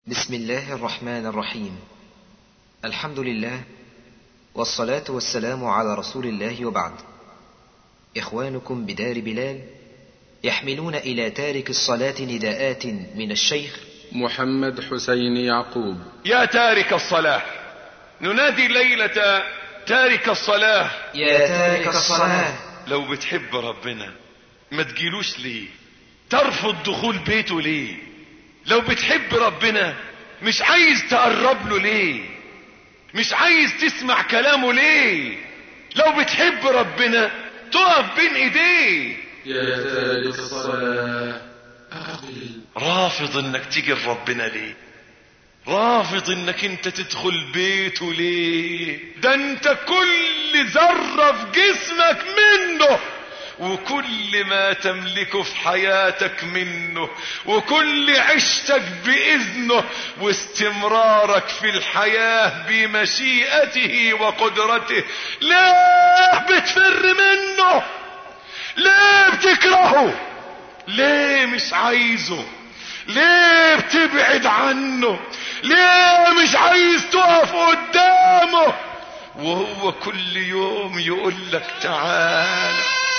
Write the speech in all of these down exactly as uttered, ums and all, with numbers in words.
بسم الله الرحمن الرحيم. الحمد لله والصلاة والسلام على رسول الله، وبعد. إخوانكم بدار بلال يحملون إلى تارك الصلاة نداءات من الشيخ محمد حسين يعقوب. يا تارك الصلاة، ننادي ليلة تارك الصلاة. يا تارك الصلاة، لو بتحب ربنا ما تجيلوش ليه؟ ترفض دخول بيته ليه؟ لو بتحب ربنا مش عايز تقرب له ليه؟ مش عايز تسمع كلامه ليه؟ لو بتحب ربنا تقف بين ايديه. يا تارك الصلاة أقبل. رافض انك تيجي لربنا ليه؟ رافض انك انت تدخل بيته ليه؟ ده انت كل ذرة في جسمك منه، وكل ما تملكه في حياتك منه، وكل عشتك بإذنه، واستمرارك في الحياة بمشيئته وقدرته. ليه بتفر منه؟ ليه بتكرهه؟ ليه مش عايزه؟ ليه بتبعد عنه؟ ليه مش عايز تقف قدامه وهو كل يوم يقول لك تعال؟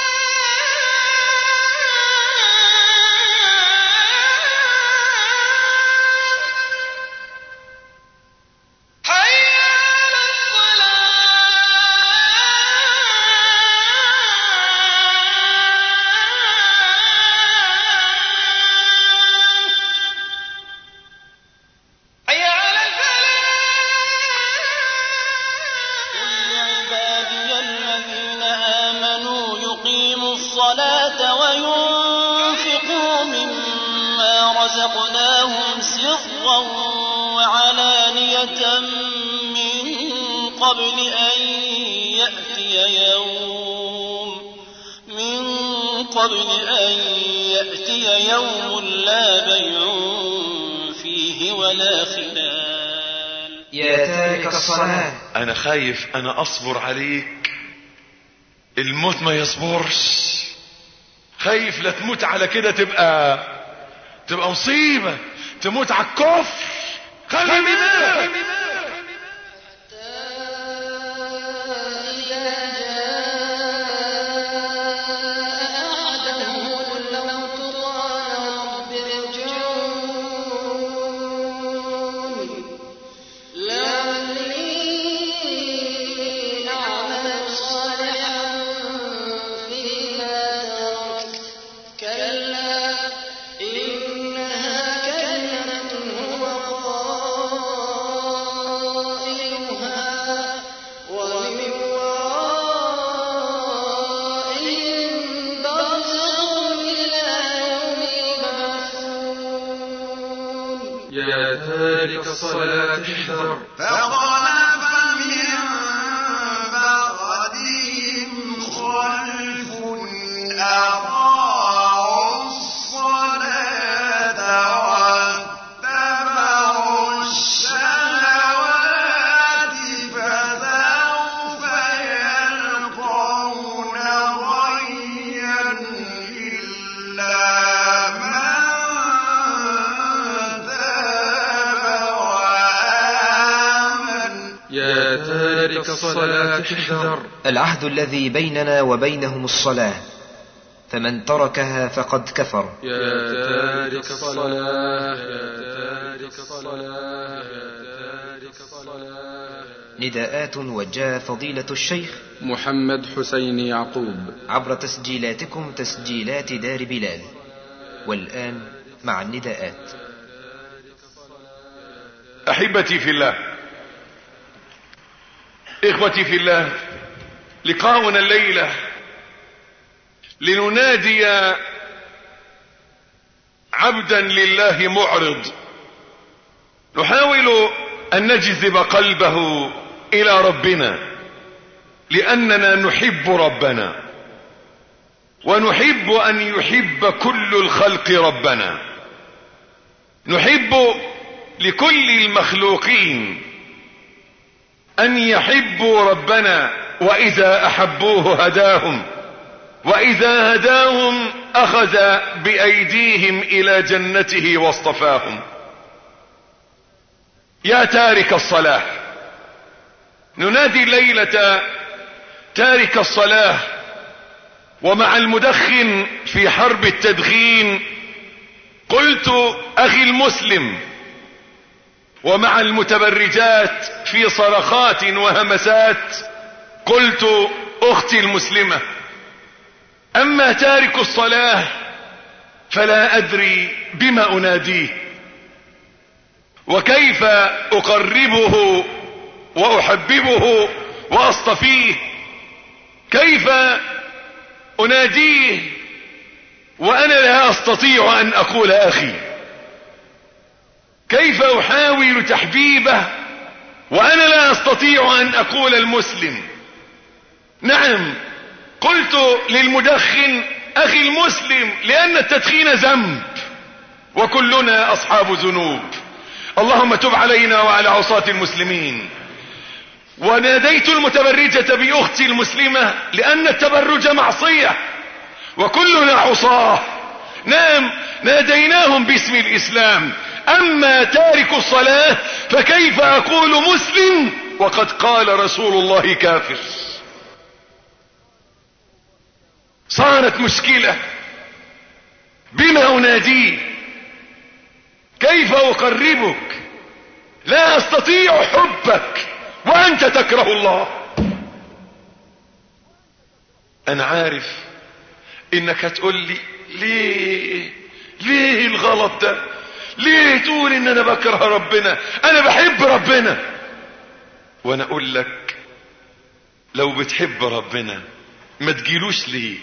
وينفقوا مما رزقناهم سرا وعلانية من قبل أن يأتي يوم من قبل أن يأتي يوم لا بيع فيه ولا خلال. يا تارك الصلاة، أنا خايف أنا أصبر عليك، الموت ما يصبرش. خايف لا تموت على كده، تبقى تبقى مصيبة، تموت على الكفر. خلي بالك. يا تارك الصلاة احذر. فخلف من بعدهم خلف أضاعوا الصلاة واتبعوا الشهوات فسوف يلقون غيا إلا يا تارك الصلاة احذر. العهد الذي بيننا وبينهم الصلاة، فمن تركها فقد كفر. يا تارك الصلاة، يا تارك الصلاة، يا تارك الصلاة. نداءات وجهها فضيلة الشيخ محمد حسين يعقوب عبر تسجيلاتكم تسجيلات دار بلال. والآن مع النداءات. أحبتي في الله، إخوتي في الله، لقاؤنا الليلة لننادي عبدا لله معرض، نحاول أن نجذب قلبه إلى ربنا، لأننا نحب ربنا، ونحب أن يحب كل الخلق ربنا. نحب لكل المخلوقين أن يحبوا ربنا، وإذا أحبوه هداهم، وإذا هداهم أخذ بأيديهم إلى جنته واصطفاهم. يا تارك الصلاة. ننادي ليلة تارك الصلاة ومع المدخن في حرب التدخين. قلت اخي المسلم، ومع المتبرجات في صرخات وهمسات قلت اختي المسلمة. اما تارك الصلاة فلا ادري بما اناديه وكيف اقربه واحببه واصطفيه. كيف اناديه وانا لا استطيع ان اقول اخي؟ كيف احاول تحبيبه وانا لا استطيع ان اقول المسلم؟ نعم، قلت للمدخن اخي المسلم لان التدخين ذنب وكلنا اصحاب ذنوب، اللهم تب علينا وعلى عصاة المسلمين. وناديت المتبرجة باختي المسلمة لان التبرج معصية وكلنا عصاه. نعم، ناديناهم باسم الاسلام. اما تارك الصلاة فكيف اقول مسلم وقد قال رسول الله كافر؟ صارت مشكلة. بما اناديه؟ كيف اقربك؟ لا استطيع حبك وانت تكره الله. انا عارف انك هتقول لي ليه ليه الغلط ده؟ ليه تقول ان انا بكره ربنا؟ انا بحب ربنا. وانا اقول لك لو بتحب ربنا ما تجيلوش ليه؟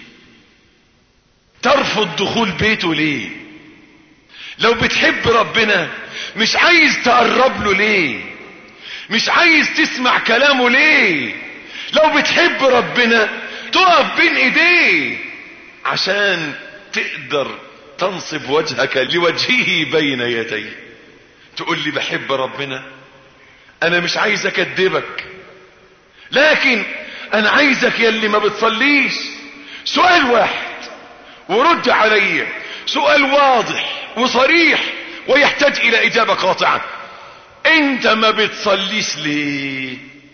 ترفض دخول بيته ليه؟ لو بتحب ربنا مش عايز تقرب له ليه؟ مش عايز تسمع كلامه ليه؟ لو بتحب ربنا تقف بين ايديه عشان تقدر تنصب وجهك لوجهه بين يديه. تقول لي بحب ربنا؟ انا مش عايز اكدبك، لكن انا عايزك يا اللي ما بتصليش سؤال واحد ورد علي، سؤال واضح وصريح ويحتاج الى اجابة قاطعة. انت ما بتصليش ليه؟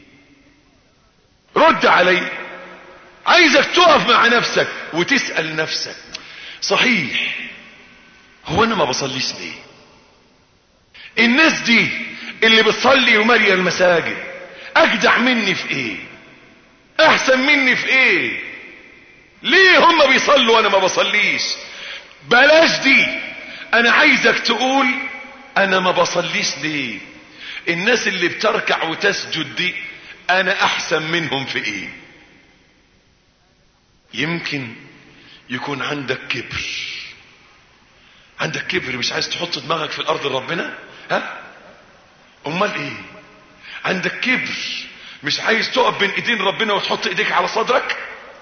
رد علي. عايزك تقف مع نفسك وتسأل نفسك صحيح هو انا ما بصليش ليه؟ الناس دي اللي بتصلي وماليه المساجد اجدع مني في ايه؟ احسن مني في ايه؟ ليه هم بيصلوا وانا ما بصليش؟ بلاش دي. انا عايزك تقول انا ما بصليش ليه؟ الناس اللي بتركع وتسجد دي انا احسن منهم في ايه؟ يمكن يكون عندك كبر. عندك كبر مش عايز تحط دماغك في الارض لربنا؟ ها؟ امال ايه؟ عندك كبر مش عايز تقف بين ايدين ربنا وتحط ايديك على صدرك؟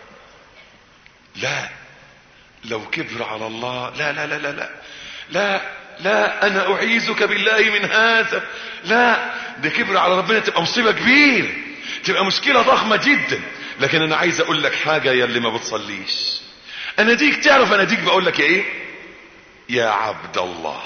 لا، لو كبر على الله لا لا لا لا لا لا لا انا اعيذك بالله من هذا. لا، ده كبر على ربنا تبقى مصيبة كبيرة، تبقى مشكلة ضخمة جدا. لكن انا عايز اقول لك حاجة يا اللي ما بتصليش، انا ديك تعرف انا ديك بقول لك يا ايه؟ يا عبد الله.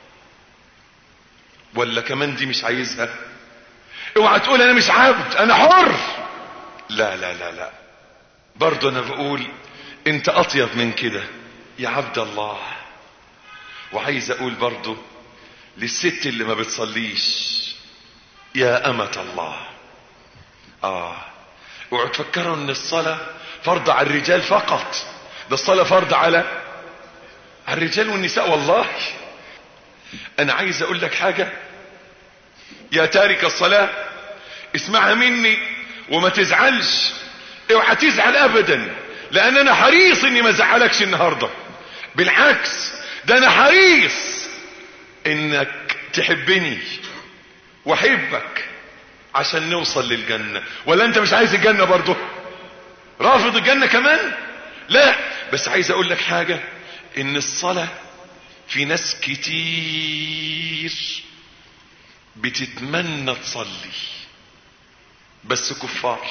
ولا كمان دي مش عايزها؟ اوعى تقول انا مش عبد انا حر. لا لا لا لا، برضو انا بقول انت اطيب من كده يا عبد الله. وعايز اقول برضو للست اللي ما بتصليش يا امة الله. اه اوعوا تفكروا ان الصلاة فرض على الرجال فقط، ده الصلاة فرض على على الرجال والنساء. والله انا عايز اقول لك حاجة يا تارك الصلاة، اسمعها مني وما تزعلش، اوعى تزعل ابدا، لان انا حريص اني ما ازعلكش النهاردة. بالعكس ده انا حريص انك تحبني واحبك عشان نوصل للجنة. ولا انت مش عايز الجنة برضو؟ رافض الجنة كمان؟ لا، بس عايز اقول لك حاجة، ان الصلاة في ناس كتير بتتمنى تصلي بس كفار.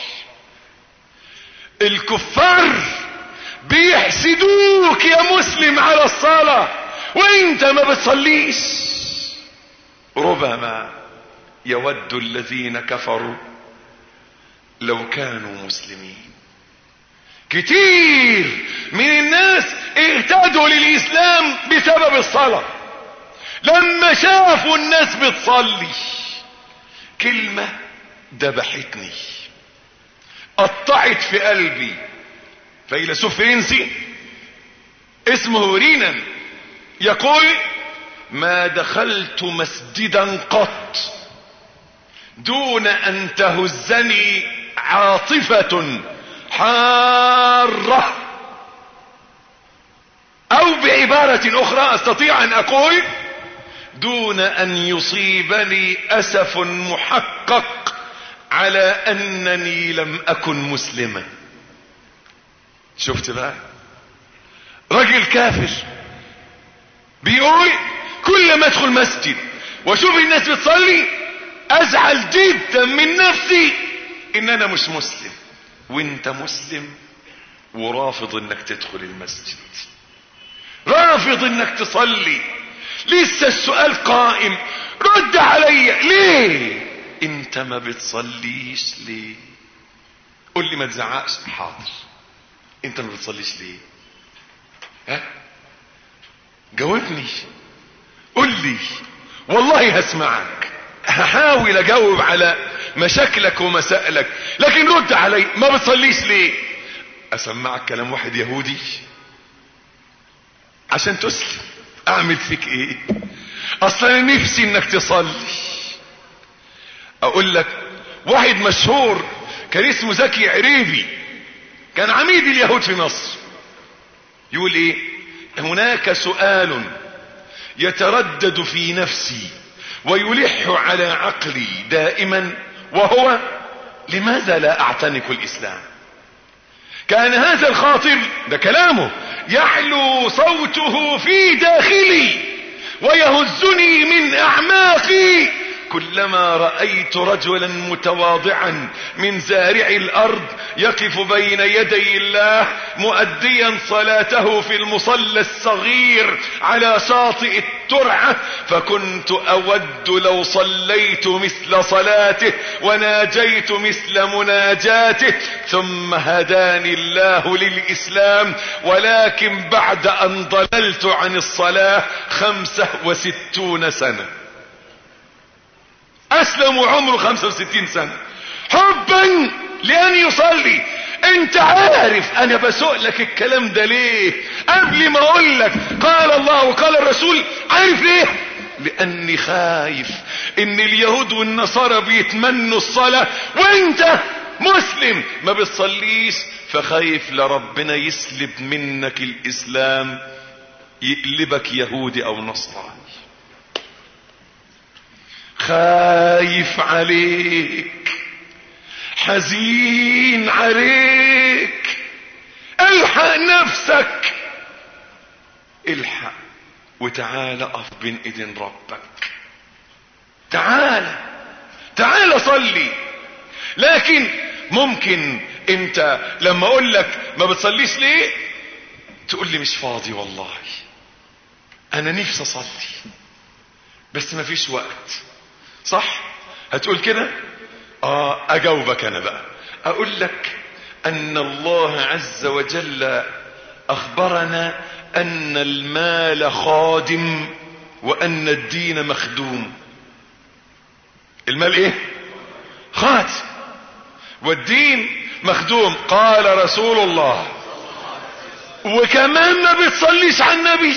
الكفار بيحسدوك يا مسلم على الصلاة وانت ما بتصليش. ربما يود الذين كفروا لو كانوا مسلمين. كتير من الناس اهتدوا للإسلام بسبب الصلاة، لما شافوا الناس بتصلي. كلمة دبحتني، قطعت في قلبي. فيلسوف فرنسي اسمه رينان يقول: ما دخلت مسجدا قط دون ان تهزني عاطفة حارة، او بعبارة اخرى استطيع ان اقول دون ان يصيبني اسف محقق على انني لم اكن مسلما. شفت بقى رجل كافر بيقول: كل ما ادخل مسجد واشوف الناس بتصلي ازعل جدا من نفسي ان انا مش مسلم. وانت مسلم ورافض انك تدخل المسجد، رافض انك تصلي. لسه السؤال قائم، رد علي، ليه انت ما بتصليش؟ ليه؟ قول لي ما تزعقش. حاضر، انت ما بتصليش ليه؟ ها جاوبني، قول لي، والله هسمعك، هحاول اجاوب على مشاكلك ومسائلك، لكن رد علي. ما بتصليش ليه؟ اسمعك كلام واحد يهودي عشان تسلم. اعمل فيك ايه؟ اصلا نفسي انك تصلي. اقول لك واحد مشهور كان اسمه زكي عريبي، كان عميد اليهود في مصر، يقول ايه: هناك سؤال يتردد في نفسي ويلح على عقلي دائما، وهو: لماذا لا اعتنق الاسلام؟ كان هذا الخاطر، ده كلامه، يعلو صوته في داخلي ويهزني من اعماقي كلما رأيت رجلا متواضعا من زارع الارض يقف بين يدي الله مؤديا صلاته في المصلى الصغير على شاطئ الترعة، فكنت اود لو صليت مثل صلاته وناجيت مثل مناجاته. ثم هداني الله للإسلام، ولكن بعد ان ضللت عن الصلاة خمسة وستون سنة. اسلم وعمره خمسة وستين سنة حبا لان يصلي. انت عارف انا بسؤلك الكلام ده ليه قبل ما اقول لك قال الله وقال الرسول؟ عارف ليه؟ لاني خايف ان اليهود والنصارى بيتمنوا الصلاة وانت مسلم ما بتصليش، فخايف لربنا يسلب منك الاسلام، يقلبك يهودي او نصراني. خايف عليك، حزين عليك. الحق نفسك، الحق وتعال اقف بين ايدين ربك. تعال تعال صلي. لكن ممكن انت لما اقول لك ما بتصليش ليه تقول لي مش فاضي، والله انا نفسي اصلي بس ما فيش وقت. صح؟ هتقول كده؟ اه اجاوبك انا بقى، اقول لك ان الله عز وجل اخبرنا ان المال خادم وان الدين مخدوم. المال ايه؟ خادم والدين مخدوم. قال رسول الله. وكمان ما بتصليش على النبي.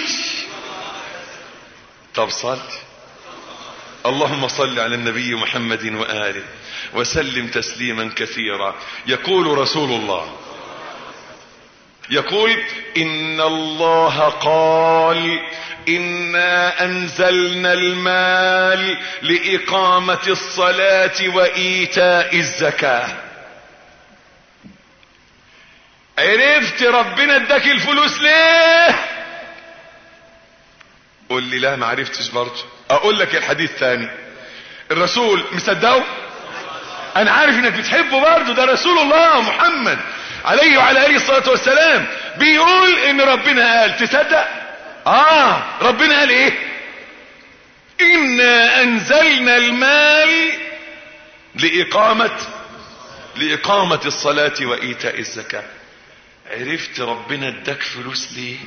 طب صل. اللهم صل على النبي محمد وآله وسلم تسليما كثيرا. يقول رسول الله، يقول: إن الله قال إنا أنزلنا المال لإقامة الصلاة وإيتاء الزكاة. عرفت ربنا اداك الفلوس ليه؟ قول لي لا ما عرفتش برضه. اقول لك الحديث ثاني، الرسول مصدقه؟ انا عارف انك بتحبه برضه، ده رسول الله محمد عليه وعلى اله الصلاة والسلام بيقول ان ربنا قال. تصدق؟ اه ربنا قال ايه؟ إنا أنزلنا المال لإقامة لإقامة الصلاة وإيتاء الزكاة. عرفت ربنا اداك فلوس ليه؟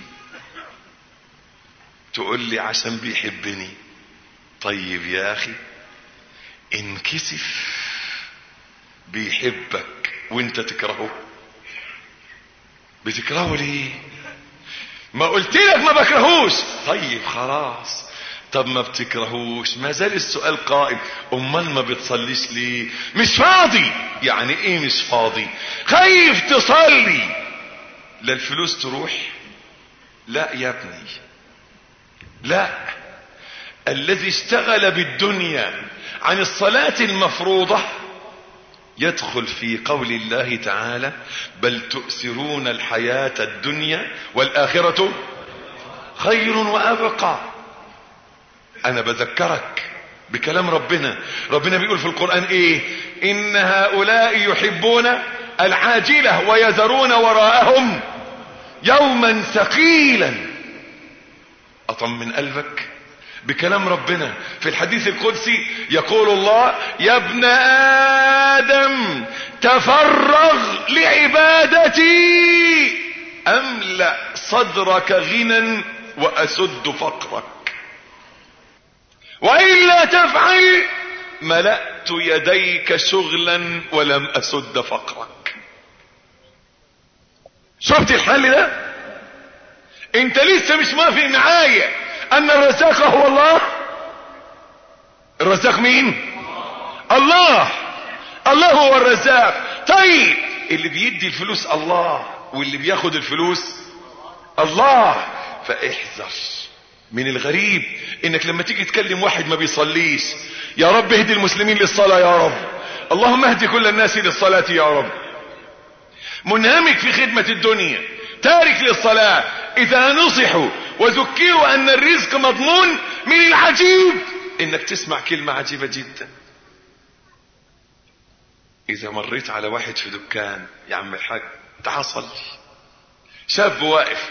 تقول لي عشان بيحبني. طيب يا أخي انكسف، بيحبك وانت تكرهه. بتكرهه ليه؟ ما قلت لك ما بكرهوش. طيب خلاص، طب ما بتكرهوش، ما زال السؤال قائم. امال ما بتصليش ليه؟ مش فاضي. يعني ايه مش فاضي؟ خايف تصلي لا الفلوس تروح. لا يا ابني، لا. الذي اشتغل بالدنيا عن الصلاة المفروضة يدخل في قول الله تعالى: بل تؤثرون الحياة الدنيا والآخرة خير وأبقى. انا بذكرك بكلام ربنا. ربنا بيقول في القرآن ايه؟ ان هؤلاء يحبون العاجلة ويذرون وراءهم يوما ثقيلا. اطمن قلبك بكلام ربنا. في الحديث القدسي يقول الله: يا ابن آدم تفرغ لعبادتي املأ صدرك غنى واسد فقرك، وإلا تفعل ملأت يديك شغلا ولم أسد فقرك. شفت الحل ده؟ انت لسه مش موافق معايا ان الرزاق هو الله؟ الرزاق مين؟ الله. الله هو الرزاق. طيب اللي بيدي الفلوس الله واللي بياخد الفلوس الله. فاحذر من الغريب انك لما تيجي تكلم واحد ما بيصليش: يا رب اهدي المسلمين للصلاة يا رب، اللهم اهدي كل الناس للصلاة يا رب. منهمك في خدمة الدنيا، تارك للصلاة. اذا نصحوا وذكروا ان الرزق مضمون، من العجيب انك تسمع كلمة عجيبة جدا. اذا مريت على واحد في دكان: يا عم الحاج تعال صلي. شاب واقف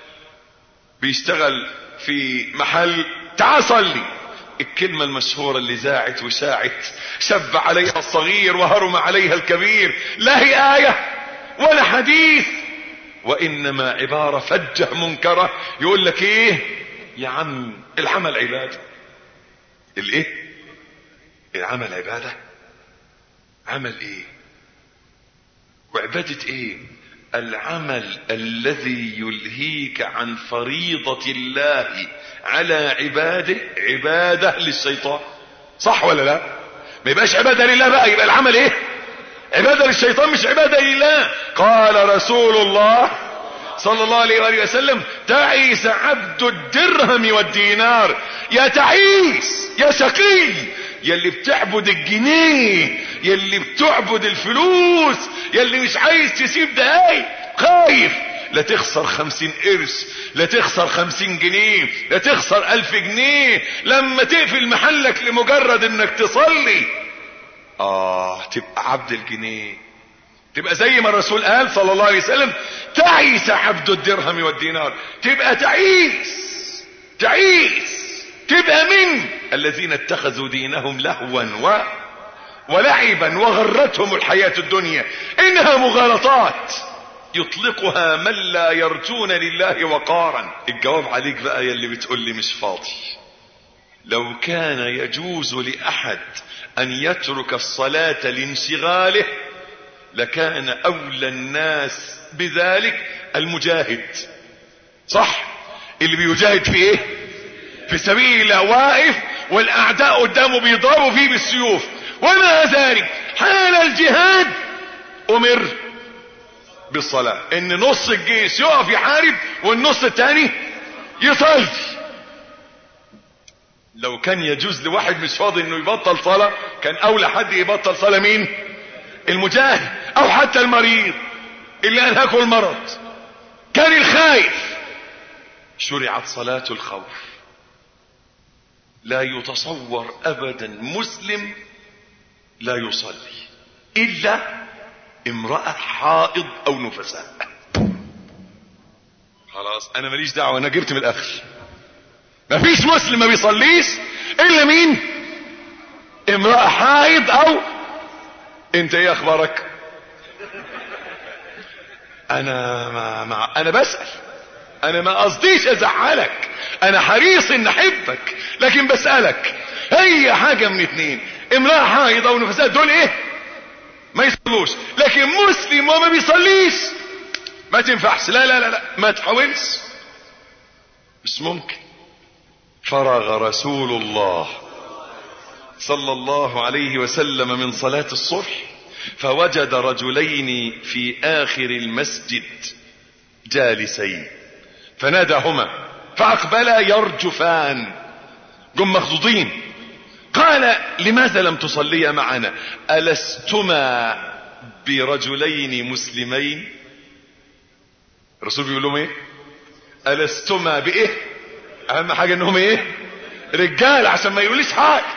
بيشتغل في محل: تعال صلي. الكلمة المشهورة اللي زاعت وشاعت: شب عليها الصغير وهرم عليها الكبير. لا هي آية ولا حديث، وإنما عبارة فجة منكرة. يقول لك ايه يا عم؟ العمل عبادة. الايه؟ العمل عبادة. عمل ايه وعبادة ايه؟ العمل الذي يلهيك عن فريضة الله على عباده عبادة للشيطان. صح ولا لا؟ ما يبقاش عبادة لله بقى، يبقى العمل ايه؟ عبادة للشيطان مش عبادة لله. قال رسول الله صلى الله عليه وآله وسلم: تعيس عبد الدرهم والدينار. يا تعيس يا شقي، يلي بتعبد الجنيه، يلي بتعبد الفلوس، يلي مش عايز تسيب دقايق، خايف لا تخسر خمسين قرش، لا تخسر خمسين جنيه، لا تخسر الف جنيه لما تقفل محلك لمجرد انك تصلي. اه تبقى عبد الجنيه، تبقى زي ما الرسول قال صلى الله عليه وسلم: تعيس عبد الدرهم والدينار. تبقى تعيس تعيس تبقى من الذين اتخذوا دينهم لهوا و... ولعبا وغرتهم الحياة الدنيا. انها مغالطات يطلقها من لا يرجون لله وقارا. الجواب عليك بقى يا اللي بتقول لي مش فاضي. لو كان يجوز لأحد ان يترك الصلاة لانشغاله لكان اولى الناس بذلك المجاهد. صح؟ اللي بيجاهد في ايه؟ في سبيل الله، واقف والاعداء قدامه بيضربوا فيه بالسيوف، ومع ذلك حال الجهاد امر بالصلاة. ان نص الجيش يقف يحارب والنص التاني يصلي. لو كان يجوز لواحد مش فاضي انه يبطل صلاة، كان اولى حد يبطل صلاة مين؟ المجاهد، او حتى المريض اللي انهكه المرض. كان الخايف. شرعت صلاة الخوف. لا يتصور ابدا مسلم لا يصلي الا امرأة حائض او نفساء. خلاص انا ماليش دعوة، انا جبت من الاخر. مفيش مسلم ما بيصليش الا مين؟ امرأة حائض او انت ايه اخبارك؟ انا ما, ما انا بسأل، انا ما قصديش ازعلك، انا حريص ان احبك، لكن بسألك اي حاجة من اتنين، امرأة حائض او نفساء، دول ايه؟ ما يصلوش. لكن مسلم وما بيصليش ما تنفعش. لا لا لا لا ما تحاولش، مش ممكن. فرغ رسول الله صلى الله عليه وسلم من صلاة الصبح فوجد رجلين في آخر المسجد جالسين فناداهما فأقبلا يرجفان، جم مخضوضين. قال لماذا لم تصليا معنا؟ ألستما برجلين مسلمين؟ الرسول بيقول لهم ايه؟ ألستما بايه؟ اهم حاجة انهم ايه؟ رجال، عشان ما يقوليش حائط.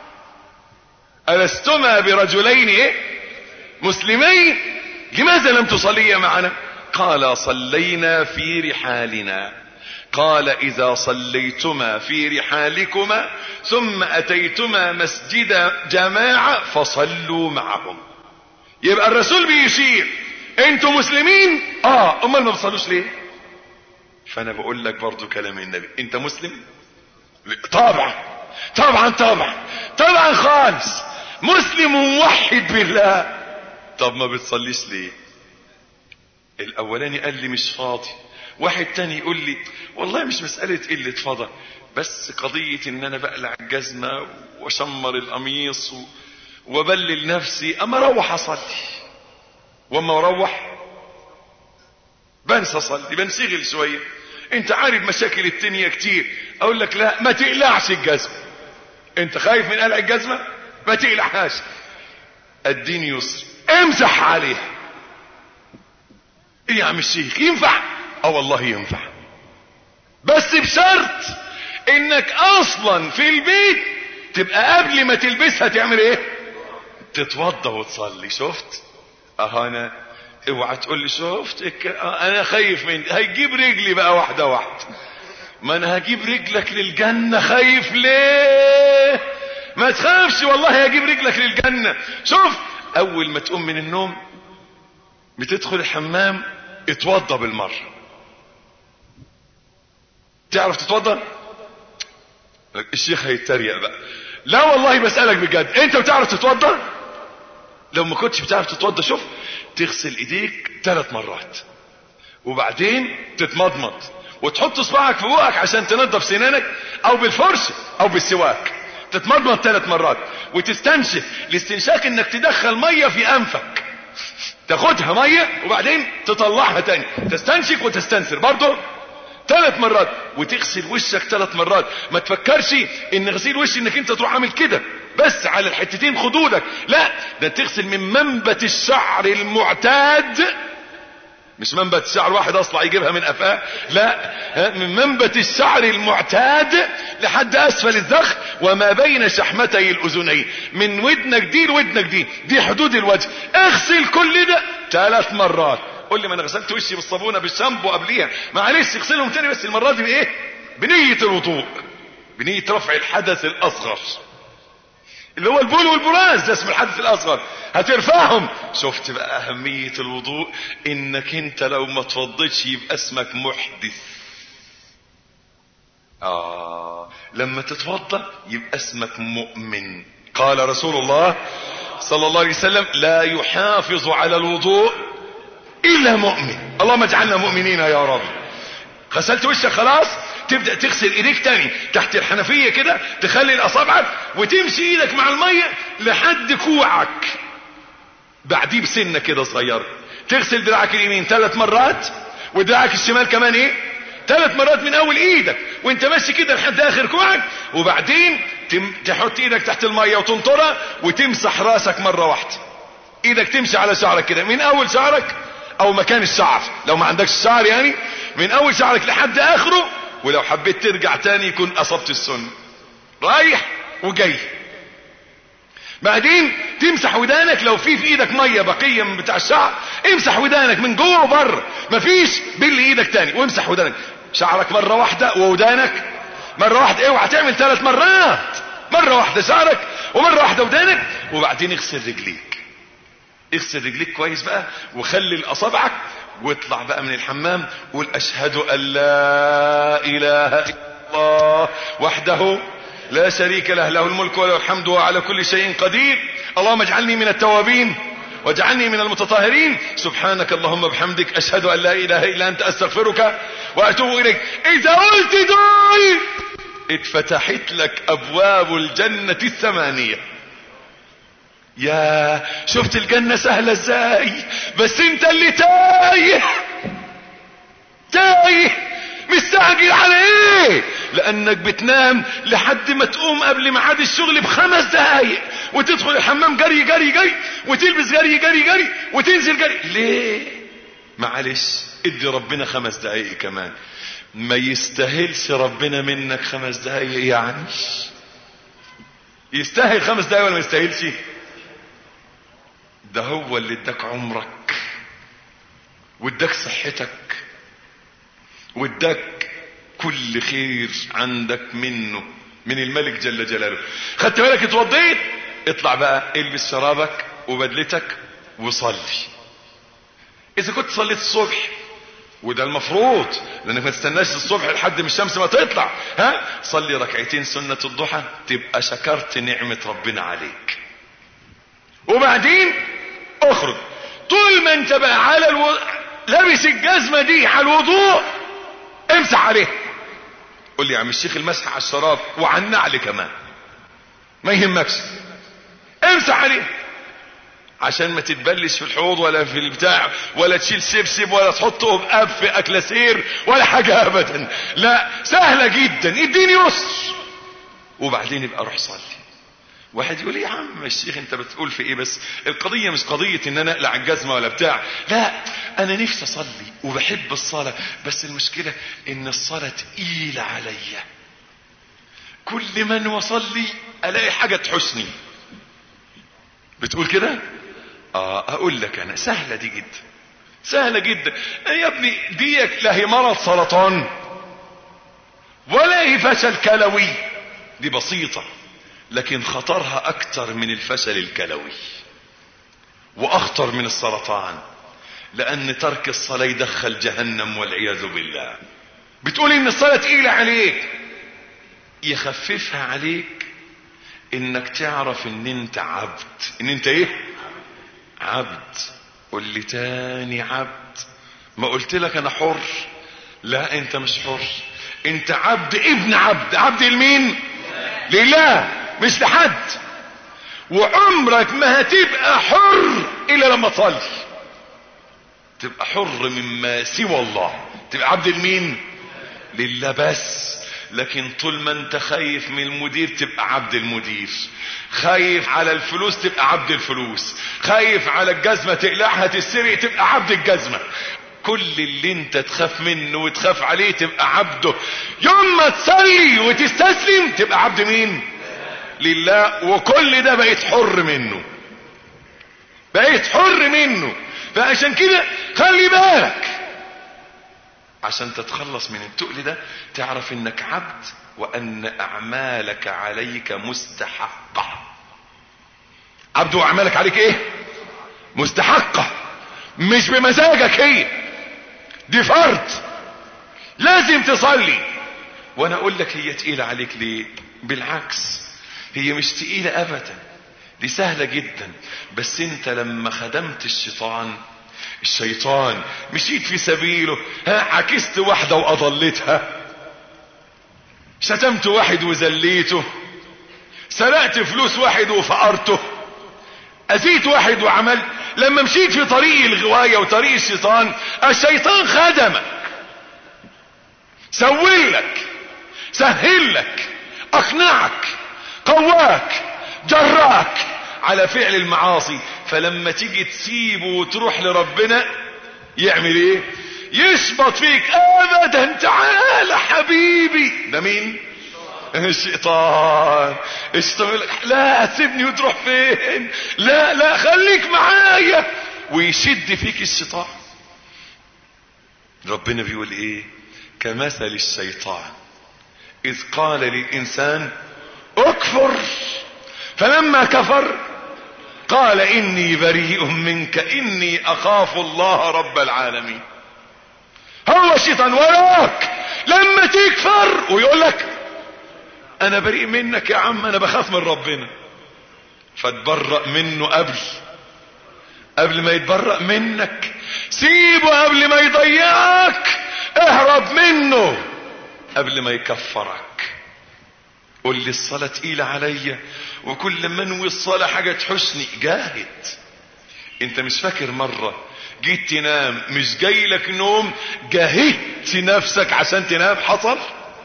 ألستما برجلين ايه؟ مسلمين لماذا لم تصليا معنا؟ قال صلينا في رحالنا. قال إذا صليتما في رحالكما ثم أتيتما مسجد جماعة فصلوا معهم. يبقى الرسول بيشير انتوا مسلمين؟ اه امال ما بتصلوش ليه؟ فانا بقول لك برضو كلام النبي، انت مسلم؟ طبعا طبعا طبعا طبعا خالص مسلم وموحد بالله. طب ما بتصليش ليه؟ الاولاني قال لي مش فاضي، واحد تاني يقول لي والله مش مسألة قلة فضل، بس قضية ان انا بقلع الجزمة واشمر القميص وبلل نفسي اما اروح اصلي، واما اروح بنسى اصلي، بنشغل شوية. انت عارف مشاكل الدنيا كتير. اقول لك لا ما تقلعش الجزمة. انت خايف من قلع الجزمة؟ ما تقلعهاش، الدين يسر، امسح عليها. ايه يا عم الشيخ ينفع؟ اه والله ينفع، بس بشرط انك اصلا في البيت تبقى قبل ما تلبسها تعمل ايه؟ تتوضى وتصلي. شفت؟ اه انا اوعى تقول لي شفت اه انا خايف من هيجيب رجلي بقى واحدة واحدة. ما انا هجيب رجلك للجنة، خايف ليه؟ ما تخافش والله هجيب رجلك للجنة. شوف اول ما تقوم من النوم بتدخل الحمام اتوضى بالمرة. تعرف تتوضى؟ الشيخ هيتريق بقى. لا والله بسألك بجد، انت بتعرف تتوضى؟ لو ما كنتش بتعرف تتوضى شوف تغسل ايديك ثلاث مرات وبعدين تتمضمض وتحط صباعك في بوقك عشان تنظف سنانك، او بالفرشة او بالسواك. تتمضمض ثلاث مرات وتستنشق. الاستنشاق انك تدخل مية في انفك، تاخدها مية وبعدين تطلعها تاني، تستنشق وتستنثر برضو ثلاث مرات، وتغسل وشك ثلاث مرات. ما تفكرش ان غسيل وش انك انت تروح عامل كده بس على الحتتين خدودك، لا ده تغسل من منبت الشعر المعتاد، مش منبت الشعر واحد اصلع يجيبها من قفاه، لا من منبت الشعر المعتاد لحد اسفل الذخر وما بين شحمتي الاذنين، من ودنك دي لودنك دي، دي حدود الوجه. اغسل كل ده ثلاث مرات. قول لي ما انا غسلت وشي بالصابونه بالشامبو قبليها، معلش اغسلهم تاني بس المره دي بايه؟ بنيه الوضوء، بنيه رفع الحدث الاصغر اللي هو البول والبراز، ده اسم الحدث الاصغر، هترفعهم. شفت بقى اهميه الوضوء؟ انك انت لو ما توضيتش يبقى اسمك محدث. اه لما تتوضا يبقى اسمك مؤمن. قال رسول الله صلى الله عليه وسلم لا يحافظ على الوضوء الا مؤمن. اللهم اجعلنا مؤمنين يا رب. غسلت وشك خلاص، تبدأ تغسل ايديك تاني تحت الحنفية كده، تخلي الاصابعك وتمشي ايدك مع المية لحد كوعك، بعديه بسنة كده صغيرة. تغسل دراعك اليمين ثلاث مرات ودراعك الشمال كمان ايه؟ ثلاث مرات من اول ايدك وانت ماشي كده لحد اخر كوعك، وبعدين تم... تحط ايدك تحت المية وتنطرها وتمسح راسك مرة واحدة. ايدك تمشي على شعرك كده من اول شعرك او مكان الشعر لو ما عندكش شعر، يعني من اول شعرك لحد اخره، ولو حبيت ترجع تاني يكون اصبت السنة، رايح وجاي. بعدين تمسح ودانك، لو في في ايدك مية بقية من بتاع الشعر امسح ودانك من جوه وبره، مفيش بل ايدك تاني وامسح ودانك. شعرك مرة واحدة وودانك مرة واحدة. اوعى تعمل ثلاث مرات، مرة واحدة شعرك ومرة واحدة ودانك، وبعدين اغسل رجليك. اغسل رجليك كويس بقى وخلي اصابعك، واطلع بقى من الحمام قول اشهد ان لا اله الا الله وحده لا شريك له، له الملك وله الحمد وعلى كل شيء قدير، اللهم اجعلني من التوابين واجعلني من المتطهرين، سبحانك اللهم بحمدك اشهد ان لا اله الا انت استغفرك واتوب اليك. اذا قلت دول اتفتحت لك ابواب الجنة الثمانية. يا شفت الجنة سهلة ازاي، بس انت اللي تايه تايه مستعجل على ايه؟ لانك بتنام لحد ما تقوم قبل ميعاد الشغل بخمس دقايق، وتدخل الحمام جري جري جري، وتلبس جري جري جري، وتنزل جري. ليه؟ معلش ادي ربنا خمس دقايق كمان. ما يستاهلش ربنا منك خمس دقايق يعني؟ يستاهل خمس دقايق ولا ما يستاهلش؟ ده هو اللي اداك عمرك واداك صحتك واداك كل خير عندك منه من الملك جل جلاله. خدت بالك؟ اتوضيت، اطلع بقى البس شرابك وبدلتك وصلي. اذا كنت صليت الصبح، وده المفروض لانك ما تستناش الصبح لحد ما الشمس ما تطلع، ها صلي ركعتين سنة الضحى تبقى شكرت نعمة ربنا عليك. وبعدين اخرج. طول ما انت بقى على الو... لابس الجزمة دي على الوضوء امسح عليه. قول لي يا عم الشيخ المسح على الشراب وعلى النعل كمان ما يهمكش، امسح عليه عشان ما تتبلش في الحوض ولا في البتاع ولا تشيل سبسب ولا تحطه بقاب في اكلاسير ولا حاجة ابدا. لا سهلة جدا، اديني يسر. وبعدين يبقى روح صلي. واحد يقول يا عم الشيخ انت بتقول في ايه؟ بس القضية مش قضية ان انا اقلع الجزمة ولا بتاع، لا انا نفسي اصلي وبحب الصلاة، بس المشكلة ان الصلاة تقيلة عليا. كل من وصلي الاقي حاجة تحسني. بتقول كده؟ اه اقول لك انا سهلة دي جدا، سهلة جدا يا ابني. دي لا هي مرض سرطان ولا هي فشل كلوي، دي بسيطة، لكن خطرها اكتر من الفشل الكلوي واخطر من السرطان، لان ترك الصلاة يدخل جهنم والعياذ بالله. بتقول ان الصلاة تقيلة عليك، يخففها عليك انك تعرف ان انت عبد. ان انت ايه؟ عبد. قل لي تاني عبد. ما قلت لك انا حر؟ لا انت مش حر، انت عبد ابن عبد. عبد لمين؟ لله مش لحد. وعمرك ما هتبقى حر الا لما تصلي. تبقى حر مما سوى الله. تبقى عبد لمين؟ لله بس. لكن طول ما انت خايف من المدير تبقى عبد المدير، خايف على الفلوس تبقى عبد الفلوس، خايف على الجزمة تقلعها تسرق تبقى عبد الجزمة. كل اللي انت تخاف منه وتخاف عليه تبقى عبده. يوم ما تصلي وتستسلم تبقى عبد مين؟ لله. وكل ده بقيت حر منه، بقيت حر منه. فعشان كده خلي بالك، عشان تتخلص من التقل ده تعرف انك عبد وان اعمالك عليك مستحقة. عبد واعمالك عليك ايه؟ مستحقة، مش بمزاجك، هي دي فرض لازم تصلي. وانا اقول لك هي تقيلة عليك ليه؟ بالعكس هي مش تقيلة ابدا، دي سهلة جدا. بس انت لما خدمت الشيطان الشيطان مشيت في سبيله، ها عكست واحدة واضلتها، شتمت واحد وذليته، سرقت فلوس واحد وفقرته، اذيت واحد وعمل. لما مشيت في طريق الغواية وطريق الشيطان، الشيطان خدمك، سولك، سهلك، اقنعك، قواك، جراك على فعل المعاصي. فلما تيجي تسيبه وتروح لربنا يعمل ايه؟ يشبط فيك. ابدا، تعال حبيبي. ده مين؟ الشيطان. الشيطان يقول لك لا سيبني وتروح فين؟ لا لا خليك معايا، ويشد فيك الشيطان. ربنا بيقول ايه؟ كمثل الشيطان اذ قال للانسان اكفر. فلما كفر قال اني بريء منك اني اخاف الله رب العالمين. هو الشيطان وراك لما تكفر ويقول لك انا بريء منك يا عم، انا بخاف من ربنا، فتبرأ منه قبل قبل ما يتبرأ منك. سيبه قبل ما يضيعك، اهرب منه قبل ما يكفرك. قول لي الصلاة تقيلة عليا، وكل ما انوي الصلاة حاجة تحسني، جاهد. انت مش فاكر مرة جيت تنام مش جاي لك نوم، جاهدت نفسك عشان تنام؟ حصل؟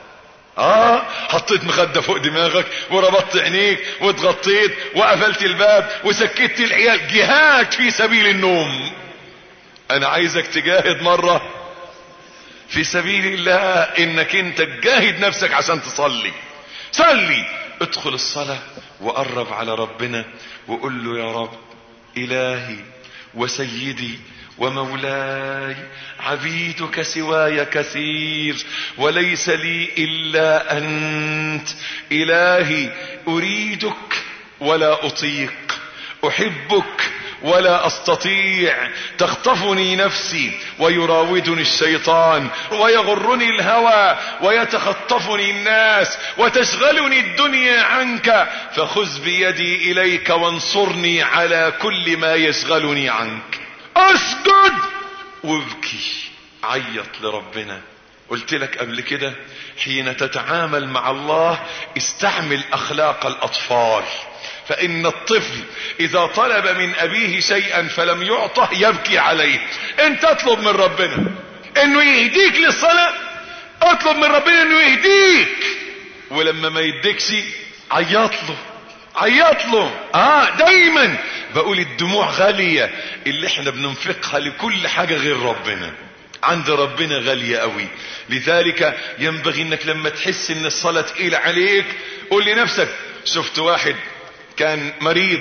اه حطيت مخدة فوق دماغك وربطت عينيك واتغطيت وقفلت الباب وسكتت العيال، جهاد في سبيل النوم. انا عايزك تجاهد مرة في سبيل الله، انك انت تجاهد نفسك عشان تصلي. صلي، ادخل الصلاة وقرب على ربنا وقول له يا رب الهي وسيدي ومولاي، عبيدك سواي كثير وليس لي الا انت. الهي اريدك ولا اطيق، احبك ولا استطيع، تخطفني نفسي ويراودني الشيطان ويغرني الهوى ويتخطفني الناس وتشغلني الدنيا عنك، فخذ بيدي اليك وانصرني على كل ما يشغلني عنك. اسجد وابكي، عيط لربنا. قلت لك قبل كده حين تتعامل مع الله استعمل اخلاق الاطفال، فان الطفل اذا طلب من ابيه شيئا فلم يعطه يبكي عليه. انت اطلب من ربنا انه يهديك للصلاة، اطلب من ربنا انه يهديك، ولما ما يديكش عيط له عيط له. اه دايما بقول الدموع غالية اللي احنا بننفقها لكل حاجة غير ربنا، عند ربنا غالية قوي. لذلك ينبغي انك لما تحس ان الصلاة تقيلة عليك قول لنفسك، شفت واحد كان مريض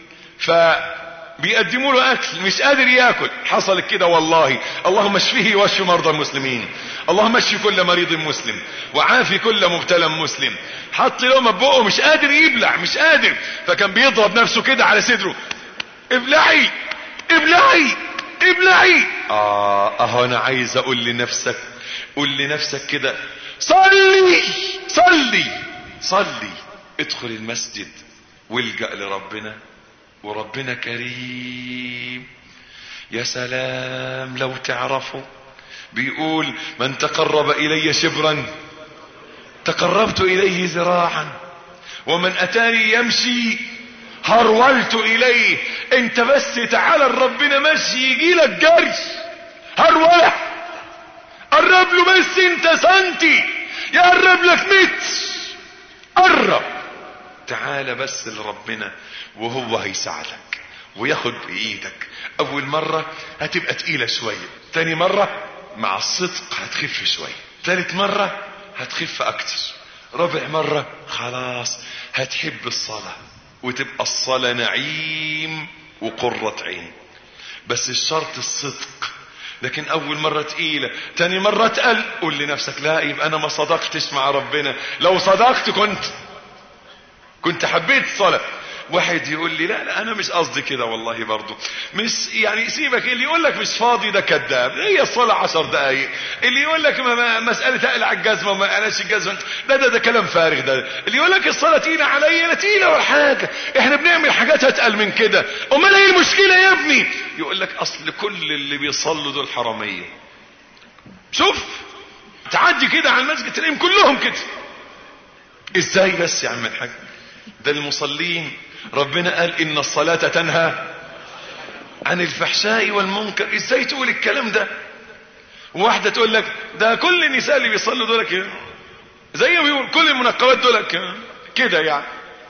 فبيقدموا له اكل مش قادر ياكل، حصل كده والله، اللهم اشفيه واشف مرضى المسلمين، اللهم اشف كل مريض مسلم وعافي كل مبتلى مسلم. حط لقمه بقه مش قادر يبلع، مش قادر، فكان بيضرب نفسه كده على صدره، ابلعي ابلعي ابلعي. اه اهو انا عايز اقول لنفسك، قول لنفسك كده، صلي صلي صلي. ادخل المسجد والجأ لربنا، وربنا كريم. يا سلام لو تعرفوا، بيقول من تقرب الي شبرا تقربت اليه ذراعا، ومن اتاني يمشي هرولت اليه. انت بس تعالى لربنا مشي يجي لك جري، هرولة قرب له بس انت سنتي يقرب لك متر، قرب تعالى بس لربنا وهو هيساعدك وياخد بايدك. اول مرة هتبقى تقيلة شوية، تاني مرة مع الصدق هتخف شوية، تالت مرة هتخف اكتر، رابع مرة خلاص هتحب الصلاة وتبقى الصلاة نعيم وقرة عين. بس الشرط الصدق. لكن اول مرة تقيلة، تاني مرة تقل، قول لنفسك لا يبقى انا ما صدقتش مع ربنا، لو صدقت كنت كنت حبيت الصلاة. واحد يقول لي لا لا انا مش قصدي كده والله، برضو مش يعني سيبك، اللي يقول لك مش فاضي ده كذاب، هي الصلاة عشر دقايق. اللي يقول لك ما ما مسألة اقلع الجزمة وما اقلعش الجزمة ده ده ده كلام فارغ. ده اللي يقول لك الصلاة تقيلة عليا، لا تقيلة ولا حاجة، احنا بنعمل حاجات اتقل من كده. امال ايه المشكلة يا ابني؟ يقول لك اصل كل اللي بيصلوا دول حرامية. شوف تعدي كده على المسجد تلاقيهم كلهم كده. ازاي بس يا عم الحاج؟ ده المصلين ربنا قال ان الصلاة تنهى عن الفحشاء والمنكر. ازاي تقول الكلام ده؟ واحدة تقول لك ده كل النساء اللي بيصلوا دول كده، زي ما بيقول كل المنقبات دول كده يعني.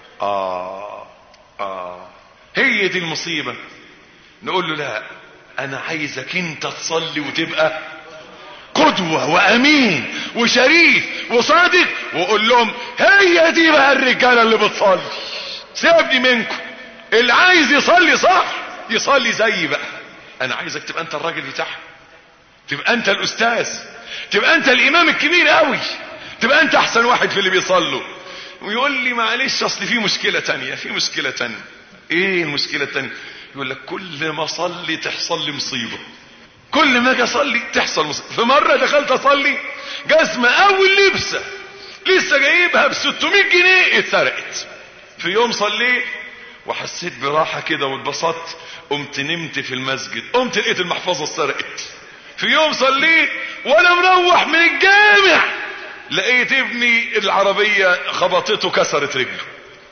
اه اه هي دي المصيبة. نقول له لا انا عايزك انت تصلي وتبقى قدوة وامين وشريف وصادق، وقول لهم هي دي بقى الرجالة اللي بتصلي، سيبني منكم. اللي عايز يصلي صح يصلي زي بقى. انا عايزك تبقى انت الراجل بتاعها، تبقى انت الاستاذ، تبقى انت الامام الكبير قوي، تبقى انت احسن واحد في اللي بيصلوا. ويقول لي معلش اصل في مشكلة تانية في مشكلة تانية. ايه المشكلة التانية؟ يقول لك كل ما اصلي تحصل لي مصيبة، كل ما اجي اصلي تحصل مصيبة. في مرة دخلت اصلي جزمة اول لبسة لسه جايبها ب ستمائة جنيه اتسرقت. في يوم صليت وحسيت براحة كده واتبسطت، قمت نمت في المسجد، قمت لقيت المحفظة اتسرقت. في يوم صليت وانا مروح من الجامع لقيت ابني العربية خبطته كسرت رجله،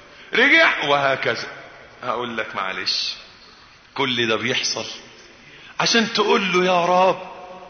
رجع وهكذا. هقول لك معلش كل ده بيحصل عشان تقول له يا رب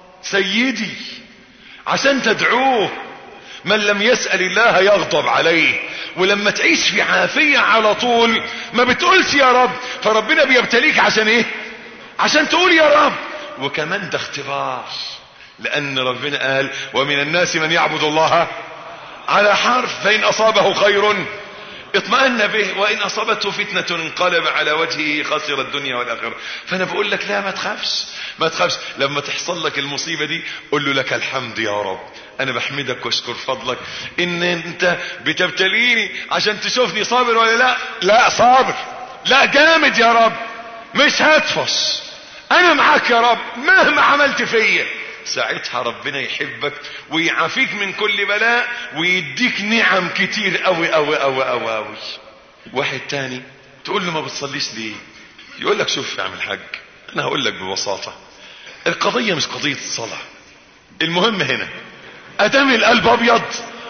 سيدي، عشان تدعوه. من لم يسأل الله يغضب عليه. ولما تعيش في عافية على طول ما بتقولش يا رب، فربنا بيبتليك عشان ايه؟ عشان تقول يا رب. وكمان ده اختبار، لان ربنا قال ومن الناس من يعبد الله على حرف، فإن أصابه خير اطمأن به وإن أصابته فتنة انقلب على وجهه خسر الدنيا والآخرة. فأنا بقول لك لا، ما تخافش ما تخافش. لما تحصل لك المصيبة دي قل له لك الحمد يا رب، أنا بحمدك واشكر فضلك إن أنت بتبتليني عشان تشوفني صابر ولا لا. لا صابر، لا جامد يا رب، مش هتفش، أنا معاك يا رب مهما عملت فيا. ساعتها ربنا يحبك ويعافيك من كل بلاء ويديك نعم كتير قوي قوي قوي قوي قوي. واحد تاني تقول له ما بتصليش ليه؟ يقول لك شوف يا عم الحاج، انا هقول لك ببساطة، القضية مش قضية الصلاة. المهم هنا ادام القلب ابيض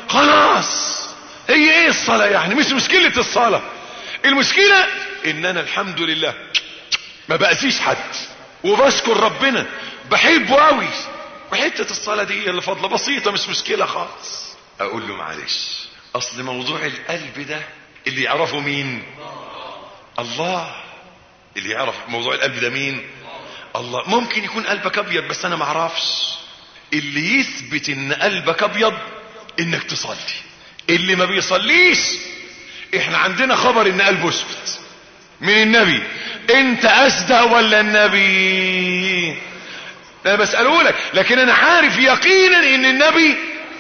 خلاص، هي ايه الصلاة يعني؟ مش مشكلة الصلاة، المشكلة ان انا الحمد لله ما بأذيش حد وبشكر ربنا بحبه قوي، وحتة الصلاة دي هي اللي فضلة بسيطة مش مشكلة خالص. اقول له معلش اصل موضوع القلب ده اللي يعرفه مين؟ الله. اللي يعرف موضوع القلب ده مين؟ الله. ممكن يكون قلبك ابيض بس انا ما اعرفش. اللي يثبت ان قلبك ابيض انك تصلي. اللي ما بيصليش احنا عندنا خبر ان قلبه اسود من النبي. انت اصدق ولا النبي؟ انا بسأله لك، لكن انا عارف يقينا ان النبي